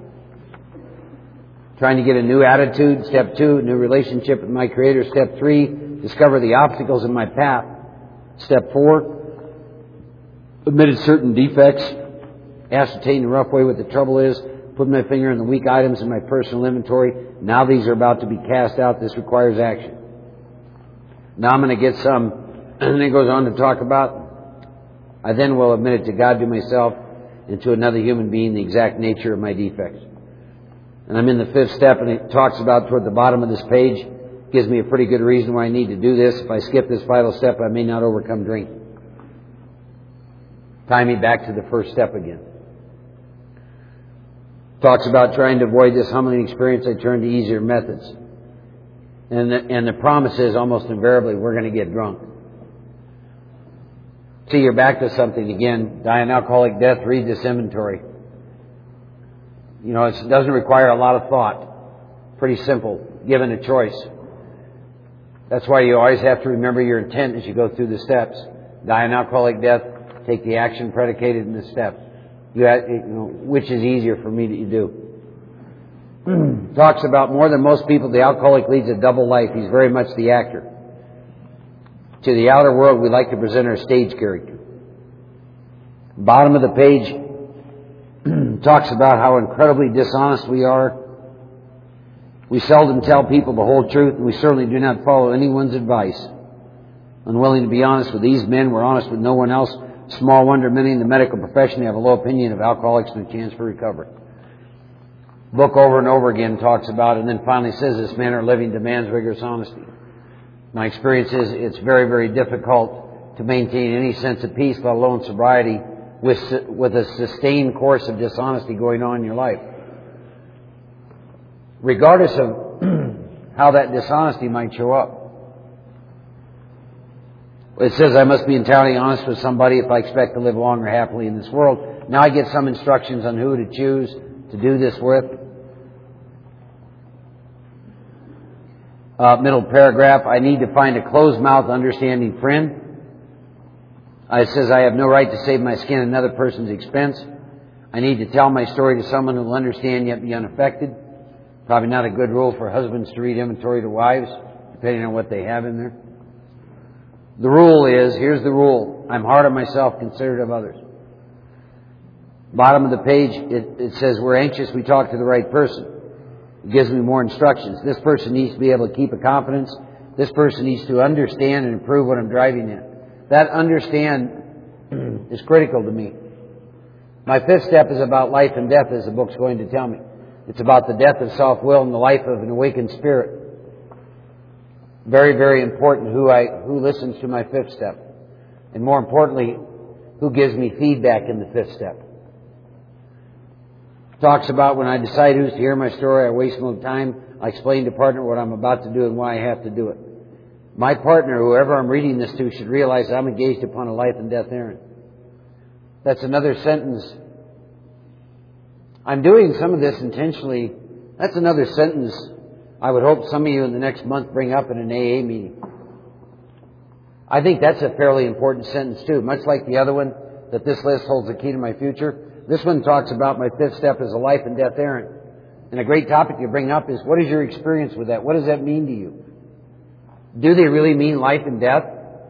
Trying to get a new attitude. Step two, new relationship with my Creator. Step three, discover the obstacles in my path. Step four, admitted certain defects. Ascertain the rough way what the trouble is. Put my finger on the weak items in my personal inventory. Now these are about to be cast out. This requires action. Now I'm going to get some, and then it goes on to talk about, I then will admit it to God, to myself, and to another human being, the exact nature of my defects. And I'm in the fifth step, and it talks about toward the bottom of this page, gives me a pretty good reason why I need to do this. If I skip this vital step, I may not overcome drinking. Tie me back to the first step again. Talks about trying to avoid this humbling experience, I turn to easier methods. And the, and the promise is almost invariably we're going to get drunk. See, you're back to something again. Die an alcoholic death, read this inventory. You know, it doesn't require a lot of thought. Pretty simple, given a choice. That's why you always have to remember your intent as you go through the steps. Die an alcoholic death, take the action predicated in the steps. You, have, you know, which is easier for me to do. Talks about more than most people, the alcoholic leads a double life. He's very much the actor. To the outer world, we like to present our stage character. Bottom of the page talks about how incredibly dishonest we are. We seldom tell people the whole truth, and we certainly do not follow anyone's advice. Unwilling to be honest with these men, we're honest with no one else. Small wonder many in the medical profession have a low opinion of alcoholics and a chance for recovery. Book over and over again talks about it, and then finally says this manner of living demands rigorous honesty. My experience is it's very, very difficult to maintain any sense of peace, let alone sobriety, with, with a sustained course of dishonesty going on in your life. Regardless of how that dishonesty might show up. It says I must be entirely honest with somebody if I expect to live long or happily in this world. Now I get some instructions on who to choose to do this with. Uh, middle paragraph, I need to find a closed-mouthed, understanding friend. Uh, it says I have no right to save my skin at another person's expense. I need to tell my story to someone who will understand yet be unaffected. Probably not a good rule for husbands to read inventory to wives, depending on what they have in there. The rule is, here's the rule, I'm hard on myself, considerate of others. Bottom of the page, it, it says we're anxious, we talk to the right person. It gives me more instructions. This person needs to be able to keep a confidence. This person needs to understand and improve what I'm driving at. That understand is critical to me. My fifth step is about life and death, as the book's going to tell me. It's about the death of self-will and the life of an awakened spirit. Very, very important who I who listens to my fifth step. And more importantly, who gives me feedback in the fifth step. Talks about when I decide who's to hear my story, I waste no time. I explain to partner what I'm about to do and why I have to do it. My partner, whoever I'm reading this to, should realize I'm engaged upon a life and death errand. That's another sentence. I'm doing some of this intentionally. That's another sentence I would hope some of you in the next month bring up in an A A meeting. I think that's a fairly important sentence too. Much like the other one, that this list holds the key to my future. This one talks about my fifth step as a life and death errand. And a great topic you bring up is, what is your experience with that? What does that mean to you? Do they really mean life and death?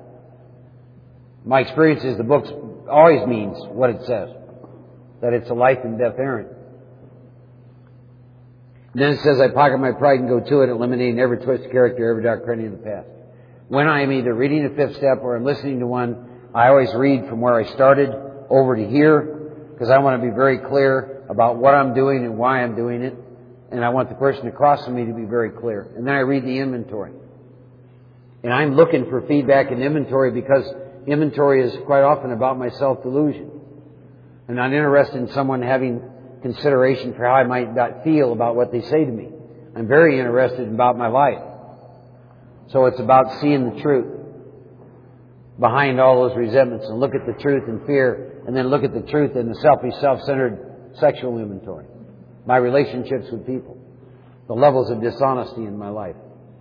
My experience is the book always means what it says. That it's a life and death errand. Then it says, I pocket my pride and go to it, eliminating every twist of character, every dark cranny of the past. When I am either reading a fifth step or I'm listening to one, I always read from where I started over to here, because I want to be very clear about what I'm doing and why I'm doing it. And I want the person across from me to be very clear. And then I read the inventory. And I'm looking for feedback in inventory because inventory is quite often about my self-delusion. I'm not interested in someone having consideration for how I might not feel about what they say to me. I'm very interested about my life. So it's about seeing the truth behind all those resentments and look at the truth in fear and then look at the truth in the selfish, self-centered sexual inventory. My relationships with people. The levels of dishonesty in my life.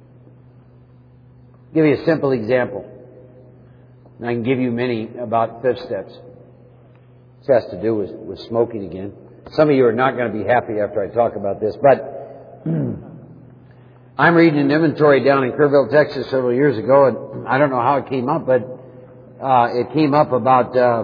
I'll give you a simple example. And I can give you many about fifth steps. This has to do with, with smoking again. Some of you are not going to be happy after I talk about this, but I'm reading an inventory down in Kerrville, Texas several years ago, and I don't know how it came up, but uh, it came up about, uh,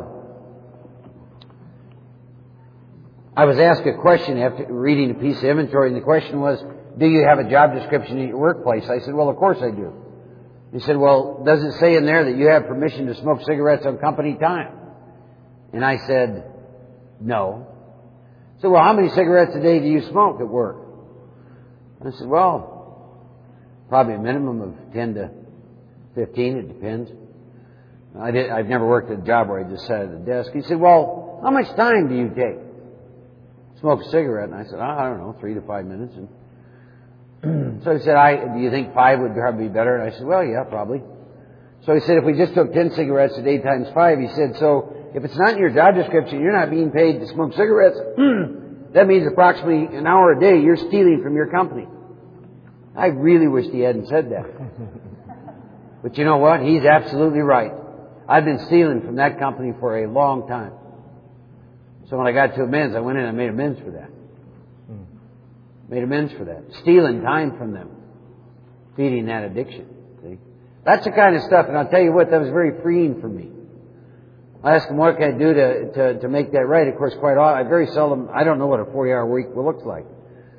I was asked a question after reading a piece of inventory, and the question was, do you have a job description at your workplace? I said, well, of course I do. He said, well, does it say in there that you have permission to smoke cigarettes on company time? And I said, no. So, well, how many cigarettes a day do you smoke at work? I said, well, probably a minimum of ten to fifteen. It depends. I did, I've never worked at a job where I just sat at a desk. He said, well, how much time do you take? smoke a cigarette? And I said, oh, I don't know, three to five minutes. And so he said, I, do you think five would probably be better? And I said, well, yeah, probably. So he said, if we just took ten cigarettes a day times five, he said, so if it's not in your job description, you're not being paid to smoke cigarettes, that means approximately an hour a day you're stealing from your company. I really wished he hadn't said that. But you know what? He's absolutely right. I've been stealing from that company for a long time. So when I got to amends, I went in and I made amends for that. Made amends for that. Stealing time from them. Feeding that addiction. See? That's the kind of stuff, and I'll tell you what, that was very freeing for me. I asked them, what can I do to, to, to make that right? Of course, quite often, I very seldom, I don't know what a forty-hour week looks like.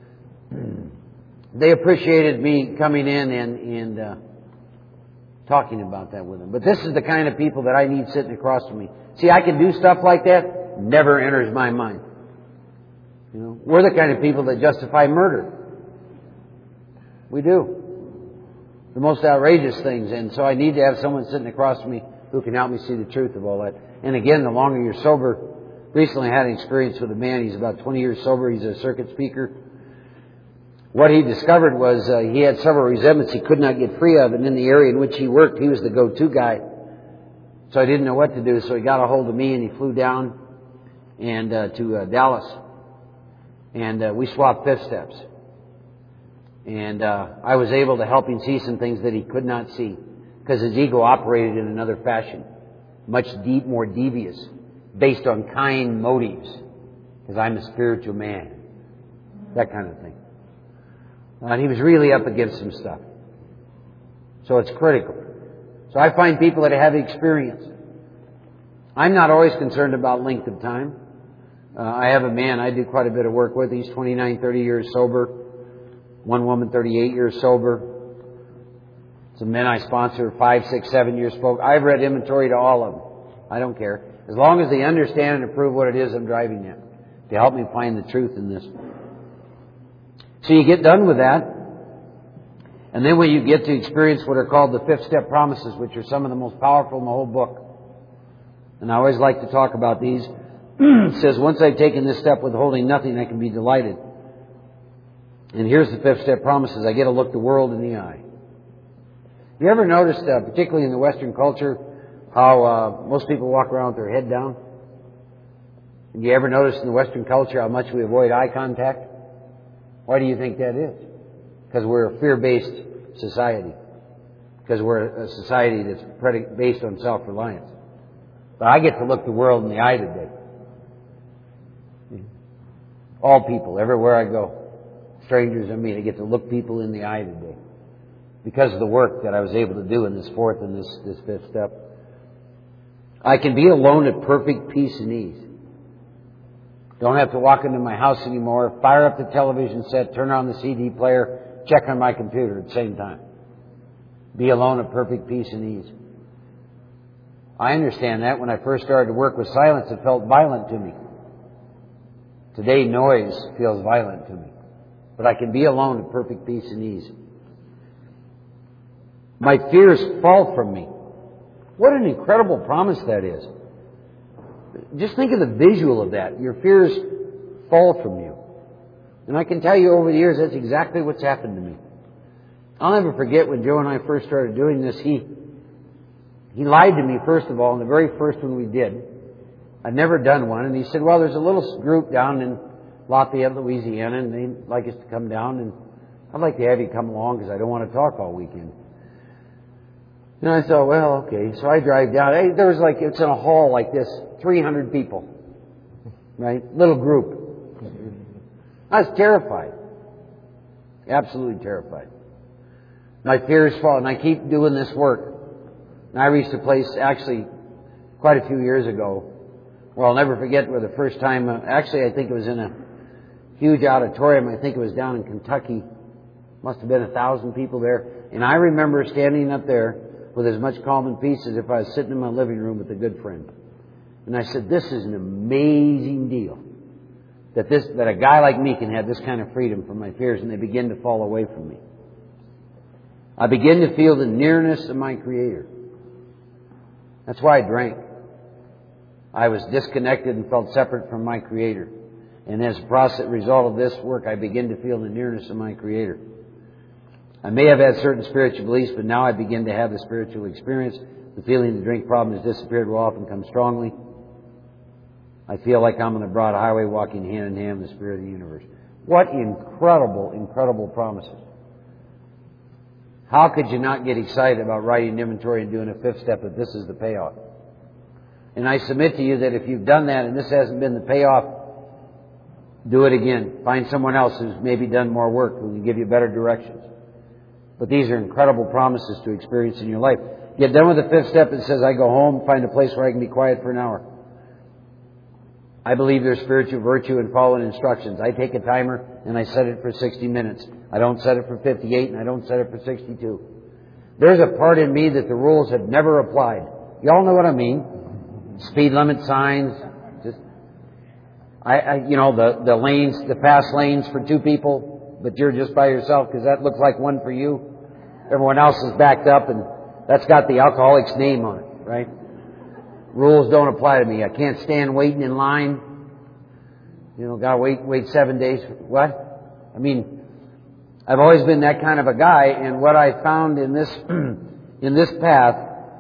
They appreciated me coming in and, and uh, talking about that with them. But this is the kind of people that I need sitting across from me. See, I can do stuff like that, never enters my mind. You know, we're the kind of people that justify murder. We do. The most outrageous things. And so I need to have someone sitting across from me who can help me see the truth of all that. And again, the longer you're sober, recently I had an experience with a man. He's about twenty years sober. He's a circuit speaker. What he discovered was uh, he had several resentments he could not get free of. And in the area in which he worked, he was the go-to guy. So I didn't know what to do. So he got a hold of me and he flew down and uh, to uh, Dallas. And uh, we swapped fifth steps. And uh, I was able to help him see some things that he could not see. Because his ego operated in another fashion. Much deep, more devious. Based on kind motives. Because I'm a spiritual man. That kind of thing. Uh, and he was really up against some stuff. So it's critical. So I find people that have experience. I'm not always concerned about length of time. Uh, I have a man I do quite a bit of work with. He's twenty-nine, thirty years sober. One woman, thirty-eight years sober. Some men I sponsor, five, six, seven years spoke. I've read inventory to all of them. I don't care. As long as they understand and approve what it is I'm driving at. To help me find the truth in this. So you get done with that. And then when you get to experience what are called the fifth step promises, which are some of the most powerful in the whole book. And I always like to talk about these. It says, once I've taken this step withholding nothing, I can be delighted. And here's the fifth step promises. I get to look the world in the eye. You ever noticed, uh, particularly in the Western culture, how uh, most people walk around with their head down? And you ever notice in the Western culture how much we avoid eye contact? Why do you think that is? Because we're a fear-based society. Because we're a society that's based on self-reliance. But I get to look the world in the eye today. All people, everywhere I go. Strangers I meet, I get to look people in the eye today. Because of the work that I was able to do in this fourth and this, this fifth step. I can be alone at perfect peace and ease. Don't have to walk into my house anymore, fire up the television set, turn on the C D player, check on my computer at the same time. Be alone at perfect peace and ease. I understand that. When I first started to work with silence, it felt violent to me. Today, noise feels violent to me. But I can be alone at perfect peace and ease. My fears fall from me. What an incredible promise that is. Just think of the visual of that. Your fears fall from you. And I can tell you over the years, that's exactly what's happened to me. I'll never forget when Joe and I first started doing this, he he lied to me, first of all, in the very first one we did. I'd never done one. And he said, well, there's a little group down in Lafayette, Louisiana, and they'd like us to come down, and I'd like to have you come along because I don't want to talk all weekend. And I thought, well, okay. So I drive down. Hey, there was like, it's in a hall like this, three hundred people. Right? Little group. I was terrified. Absolutely terrified. My fears fall, and I keep doing this work. And I reached a place, actually, quite a few years ago, where I'll never forget where the first time, uh, actually I think it was in a huge auditorium. I think it was down in Kentucky. Must have been a thousand people there. And I remember standing up there with as much calm and peace as if I was sitting in my living room with a good friend. And I said, this is an amazing deal. That this, that a guy like me can have this kind of freedom from my fears, and they begin to fall away from me. I begin to feel the nearness of my Creator. That's why I drank. I was disconnected and felt separate from my Creator. And as a process, result of this work, I begin to feel the nearness of my Creator. I may have had certain spiritual beliefs, but now I begin to have the spiritual experience. The feeling the drink problem has disappeared will often come strongly. I feel like I'm on a broad highway walking hand in hand with the Spirit of the universe. What incredible, incredible promises. How could you not get excited about writing an inventory and doing a fifth step if this is the payoff? And I submit to you that if you've done that and this hasn't been the payoff, do it again. Find someone else who's maybe done more work who can give you better directions. But these are incredible promises to experience in your life. Get done with the fifth step and says, I go home, find a place where I can be quiet for an hour. I believe there's spiritual virtue in following instructions. I take a timer and I set it for sixty minutes. I don't set it for fifty-eight and I don't set it for sixty-two. There's a part in me that the rules have never applied. Y'all know what I mean? Speed limit signs. Just, I, I you know, the, the lanes, the fast lanes for two people, but you're just by yourself because that looks like one for you. Everyone else is backed up and that's got the alcoholic's name on it, right? Rules don't apply to me. I can't stand waiting in line. You know, gotta wait, wait seven days. What? I mean, I've always been that kind of a guy, and what I found in this, in this path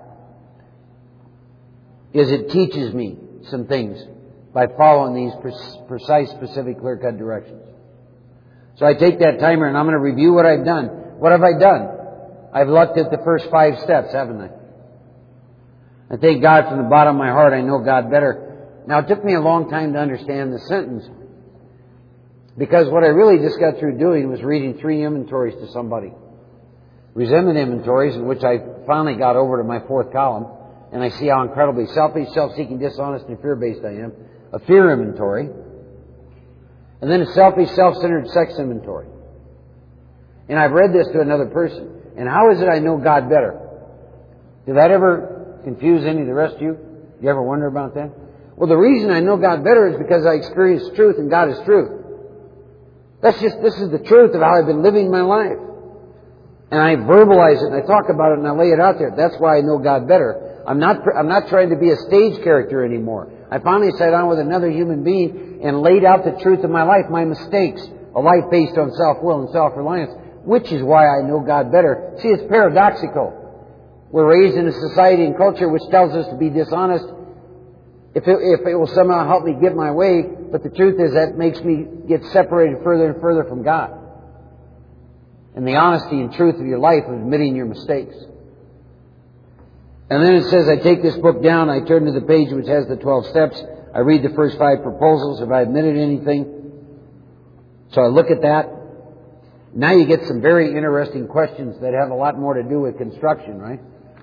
is it teaches me some things by following these precise, specific, clear-cut directions. So I take that timer and I'm going to review what I've done. What have I done? I've looked at the first five steps, haven't I? I thank God from the bottom of my heart I know God better. Now, it took me a long time to understand the sentence because what I really just got through doing was reading three inventories to somebody. Resentment inventories, in which I finally got over to my fourth column, and I see how incredibly selfish, self-seeking, dishonest, and fear-based I am. A fear inventory. And then a selfish, self-centered sex inventory. And I've read this to another person. And how is it I know God better? Did that ever confuse any of the rest of you? You ever wonder about that? Well, the reason I know God better is because I experience truth and God is truth. That's just, this is the truth of how I've been living my life. And I verbalize it and I talk about it and I lay it out there. That's why I know God better. I'm not, I'm not trying to be a stage character anymore. I finally sat down with another human being and laid out the truth of my life, my mistakes, a life based on self-will and self-reliance, which is why I know God better. See, it's paradoxical. We're raised in a society and culture which tells us to be dishonest if it, if it will somehow help me get my way, but the truth is that makes me get separated further and further from God. And the honesty and truth of your life of admitting your mistakes. And then it says, I take this book down, I turn to the page which has the twelve steps, I read the first five proposals, have I admitted anything? So I look at that. Now you get some very interesting questions that have a lot more to do with construction, right?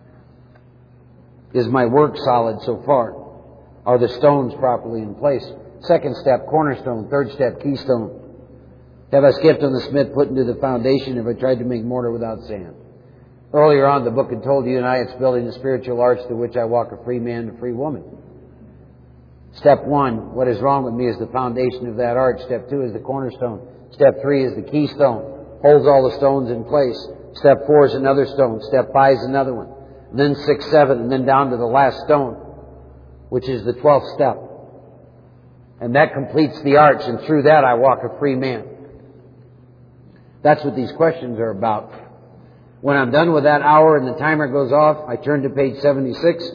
Is my work solid so far? Are the stones properly in place? Second step, cornerstone. Third step, keystone. Have I skipped on the smith put into the foundation? Have I tried to make mortar without sand? Earlier on, the book had told you and I it's building the spiritual arch through which I walk a free man and a free woman. Step one, what is wrong with me is the foundation of that arch. Step two is the cornerstone. Step three is the keystone. Holds all the stones in place. Step four is another stone. Step five is another one. And then six, seven, and then down to the last stone, which is the twelfth step. And that completes the arch, and through that I walk a free man. That's what these questions are about. When I'm done with that hour and the timer goes off, I turn to page seventy-six.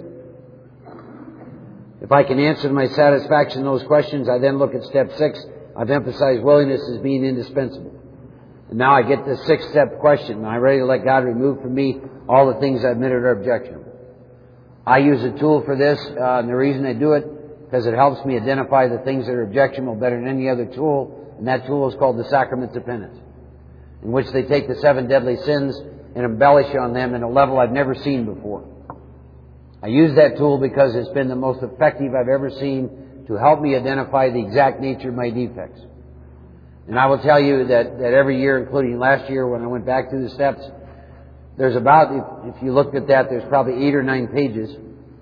If I can answer to my satisfaction those questions, I then look at step six. I've emphasized willingness as being indispensable. And now I get the sixth step question. I'm ready to let God remove from me all the things I admitted are objectionable. I use a tool for this, uh, and the reason I do it, because it helps me identify the things that are objectionable better than any other tool, and that tool is called the Sacraments of Penance, in which they take the seven deadly sins and embellish on them at a level I've never seen before. I use that tool because it's been the most effective I've ever seen to help me identify the exact nature of my defects. And I will tell you that, that every year, including last year when I went back through the steps, there's about, if, if you looked at that, there's probably eight or nine pages,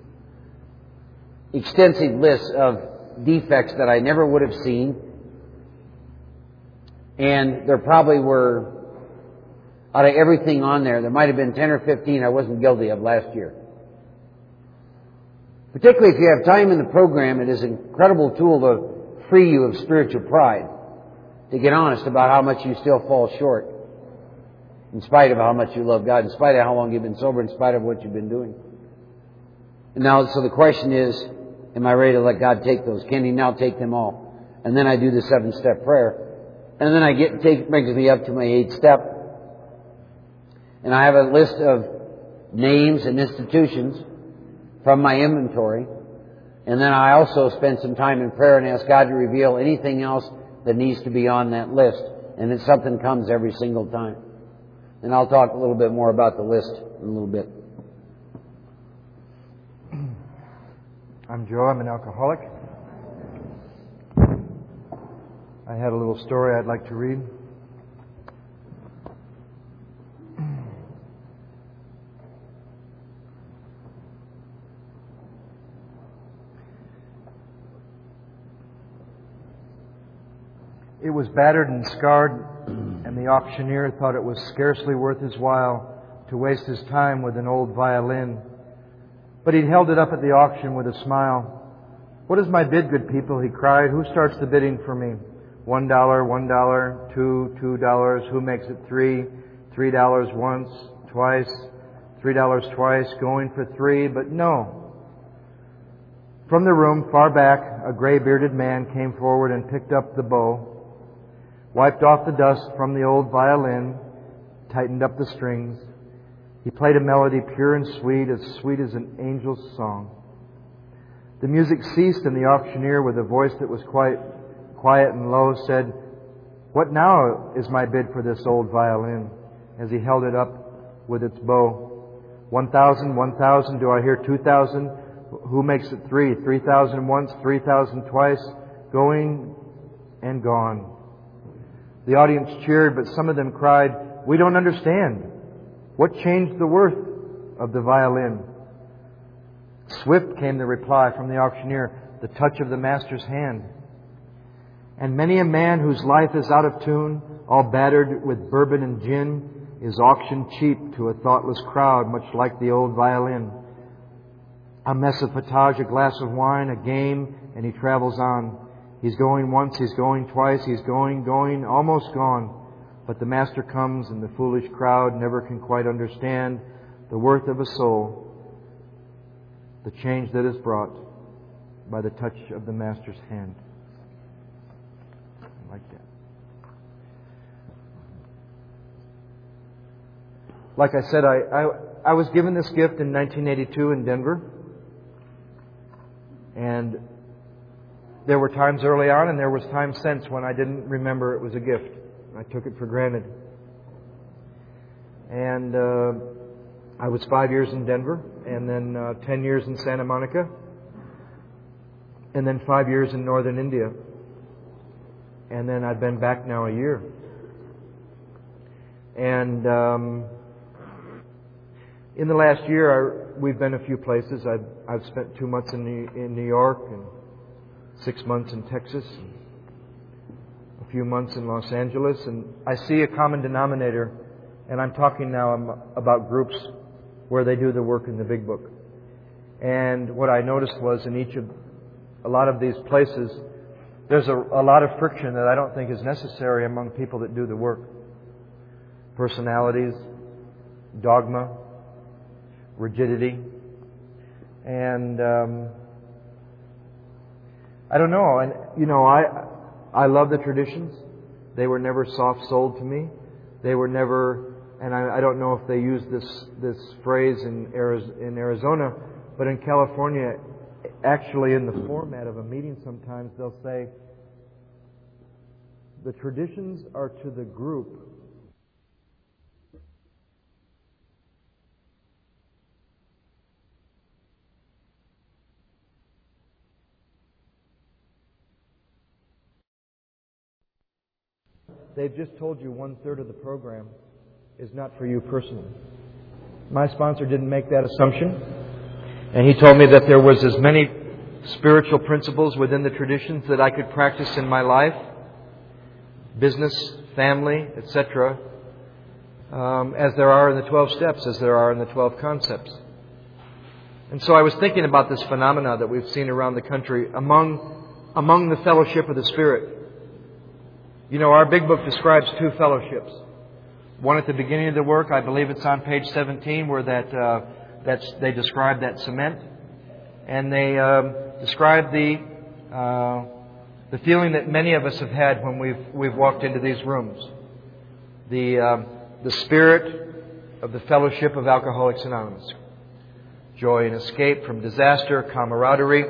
extensive lists of defects that I never would have seen. And there probably were, out of everything on there, there might have been ten or fifteen I wasn't guilty of last year. Particularly if you have time in the program, it is an incredible tool to free you of spiritual pride, to get honest about how much you still fall short, in spite of how much you love God, in spite of how long you've been sober, in spite of what you've been doing. And now, so the question is, am I ready to let God take those? Can He now take them all? And then I do the seven-step prayer. And then I get, take, brings me up to my eighth step. And I have a list of names and institutions from my inventory. And then I also spend some time in prayer and ask God to reveal anything else that needs to be on that list. And then something comes every single time. And I'll talk a little bit more about the list in a little bit. I'm Joe. I'm an alcoholic. I had a little story I'd like to read. It was battered and scarred, and the auctioneer thought it was scarcely worth his while to waste his time with an old violin. But he held it up at the auction with a smile. "What is my bid, good people?" he cried. "Who starts the bidding for me? One dollar, one dollar, two, two dollars. Who makes it three? Three dollars once, twice, three dollars twice, going for three." But no. From the room far back, a gray-bearded man came forward and picked up the bow, wiped off the dust from the old violin, tightened up the strings. He played a melody pure and sweet, as sweet as an angel's song. The music ceased, and the auctioneer, with a voice that was quite quiet and low, said, "What now is my bid for this old violin?" as he held it up with its bow. One thousand, one thousand, do I hear two thousand? Who makes it three? Three thousand once, three thousand twice, going and gone. The audience cheered, but some of them cried, "We don't understand. What changed the worth of the violin?" Swift came the reply from the auctioneer, "The touch of the master's hand." And many a man whose life is out of tune, all battered with bourbon and gin, is auctioned cheap to a thoughtless crowd, much like the old violin. A mess of potage, a glass of wine, a game, and he travels on. He's going once, he's going twice, he's going, going, almost gone. But the master comes, and the foolish crowd never can quite understand the worth of a soul, the change that is brought by the touch of the master's hand. I like that. Like I said, I, I, I was given this gift in nineteen eighty-two in Denver. And there were times early on, and there was times since when I didn't remember it was a gift. I took it for granted. And uh, I was five years in Denver, and then uh, ten years in Santa Monica, and then five years in northern India. And then I've been back now a year. And um, in the last year, I, we've been a few places. I've, I've spent two months in New, in New York, and six months in Texas, and a few months in Los Angeles, and I see a common denominator, and I'm talking now about groups where they do the work in the Big Book. And what I noticed was in each of, a lot of these places, there's a, a lot of friction that I don't think is necessary among people that do the work. Personalities, dogma, rigidity, and um, I don't know. And you know, I I love the traditions. They were never soft-sold to me. They were never, and I, I don't know if they use this this phrase in in Arizona, but in California, actually in the format of a meeting, sometimes they'll say, "The traditions are to the group they've just told you one-third of the program is not for you personally." My sponsor didn't make that assumption. And he told me that there was as many spiritual principles within the traditions that I could practice in my life, business, family, et cetera, um, as there are in the twelve steps, as there are in the twelve concepts. And so I was thinking about this phenomena that we've seen around the country among among the fellowship of the Spirit. You know, our big book describes two fellowships. One at the beginning of the work, I believe it's on page seventeen, where that uh, that's they describe that cement, and they um, describe the uh, the feeling that many of us have had when we've we've walked into these rooms. The uh, the spirit of the fellowship of Alcoholics Anonymous. Joy and escape from disaster, camaraderie.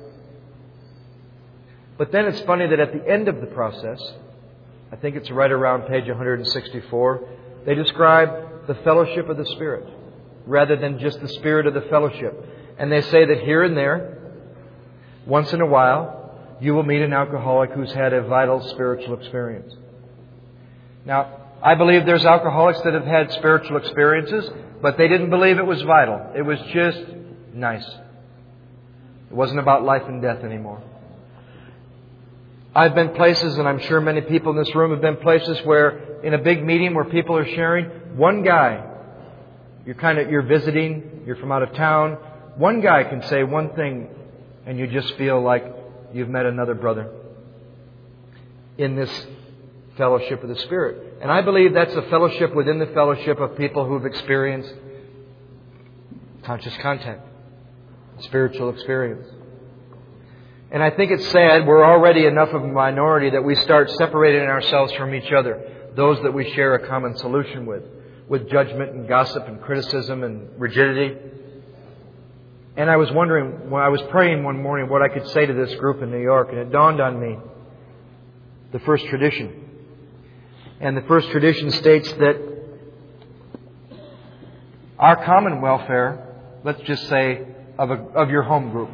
But then it's funny that at the end of the process, I think it's right around page one sixty-four, they describe the fellowship of the Spirit rather than just the spirit of the fellowship. And they say that here and there, once in a while, you will meet an alcoholic who's had a vital spiritual experience. Now, I believe there's alcoholics that have had spiritual experiences, but they didn't believe it was vital. It was just nice. It wasn't about life and death anymore. I've been places, and I'm sure many people in this room have been places where in a big meeting where people are sharing, one guy, you're kind of, you're visiting, you're from out of town, one guy can say one thing and you just feel like you've met another brother in this fellowship of the Spirit. And I believe that's a fellowship within the fellowship of people who've experienced conscious contact, spiritual experience. And I think it's sad we're already enough of a minority that we start separating ourselves from each other, those that we share a common solution with, with judgment and gossip and criticism and rigidity. And I was wondering, when I was praying one morning, what I could say to this group in New York, and it dawned on me, the first tradition. And the first tradition states that our common welfare, let's just say, of, a, of your home group,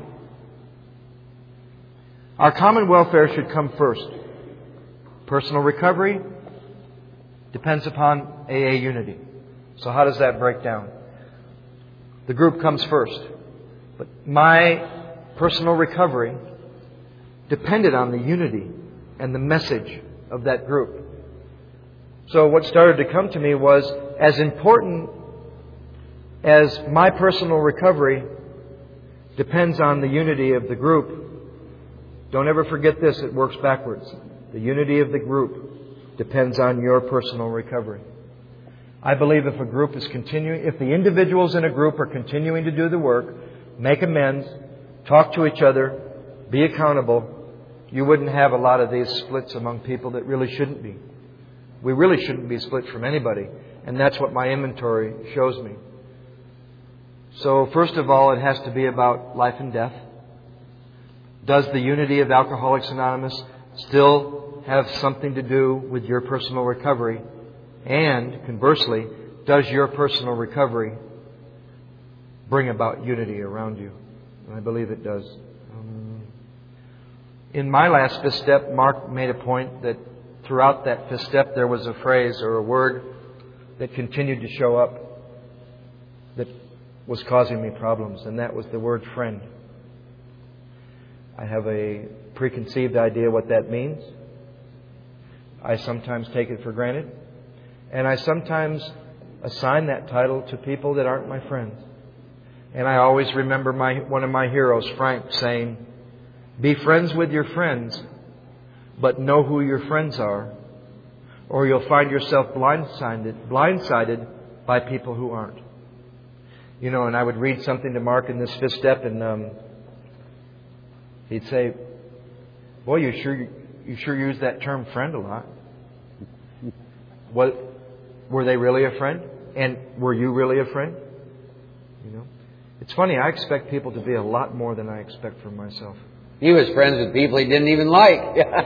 our common welfare should come first. Personal recovery depends upon A A unity. So how does that break down? The group comes first. But my personal recovery depended on the unity and the message of that group. So what started to come to me was, as important as my personal recovery depends on the unity of the group, don't ever forget this, it works backwards. The unity of the group depends on your personal recovery. I believe if a group is continuing, if the individuals in a group are continuing to do the work, make amends, talk to each other, be accountable, you wouldn't have a lot of these splits among people that really shouldn't be. We really shouldn't be split from anybody. And that's what my inventory shows me. So first of all, it has to be about life and death. Does the unity of Alcoholics Anonymous still have something to do with your personal recovery? And conversely, does your personal recovery bring about unity around you? And I believe it does. Um, in my last fifth step, Mark made a point that throughout that fifth step there was a phrase or a word that continued to show up that was causing me problems, and that was the word friend. I have a preconceived idea what that means. I sometimes take it for granted. And I sometimes assign that title to people that aren't my friends. And I always remember my one of my heroes, Frank, saying, "Be friends with your friends, but know who your friends are, or you'll find yourself blindsided, blindsided by people who aren't." You know, and I would read something to Mark in this fifth step, and um, he'd say, "Boy, you sure you sure use that term friend a lot. What, were they really a friend? And were you really a friend?" You know, it's funny. I expect people to be a lot more than I expect from myself. He was friends with people he didn't even like.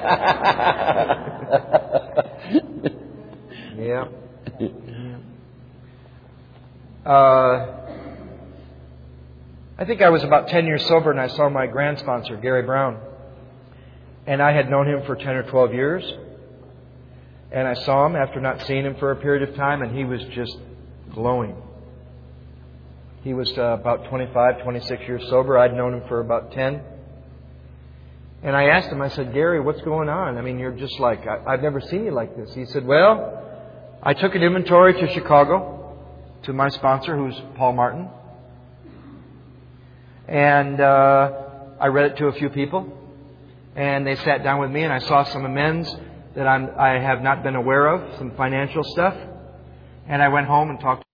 Yeah. Uh, I think I was about ten years sober, and I saw my grand sponsor, Gary Brown. And I had known him for ten or twelve years. And I saw him after not seeing him for a period of time, and he was just glowing. He was uh, about twenty-five, twenty-six years sober. I'd known him for about ten. And I asked him, I said, "Gary, what's going on? I mean, you're just like, I, I've never seen you like this." He said, "Well, I took an inventory to Chicago, to my sponsor, who's Paul Martin. And uh, I read it to a few people. And they sat down with me, and I saw some amends that I'm, I have not been aware of, some financial stuff. And I went home and talked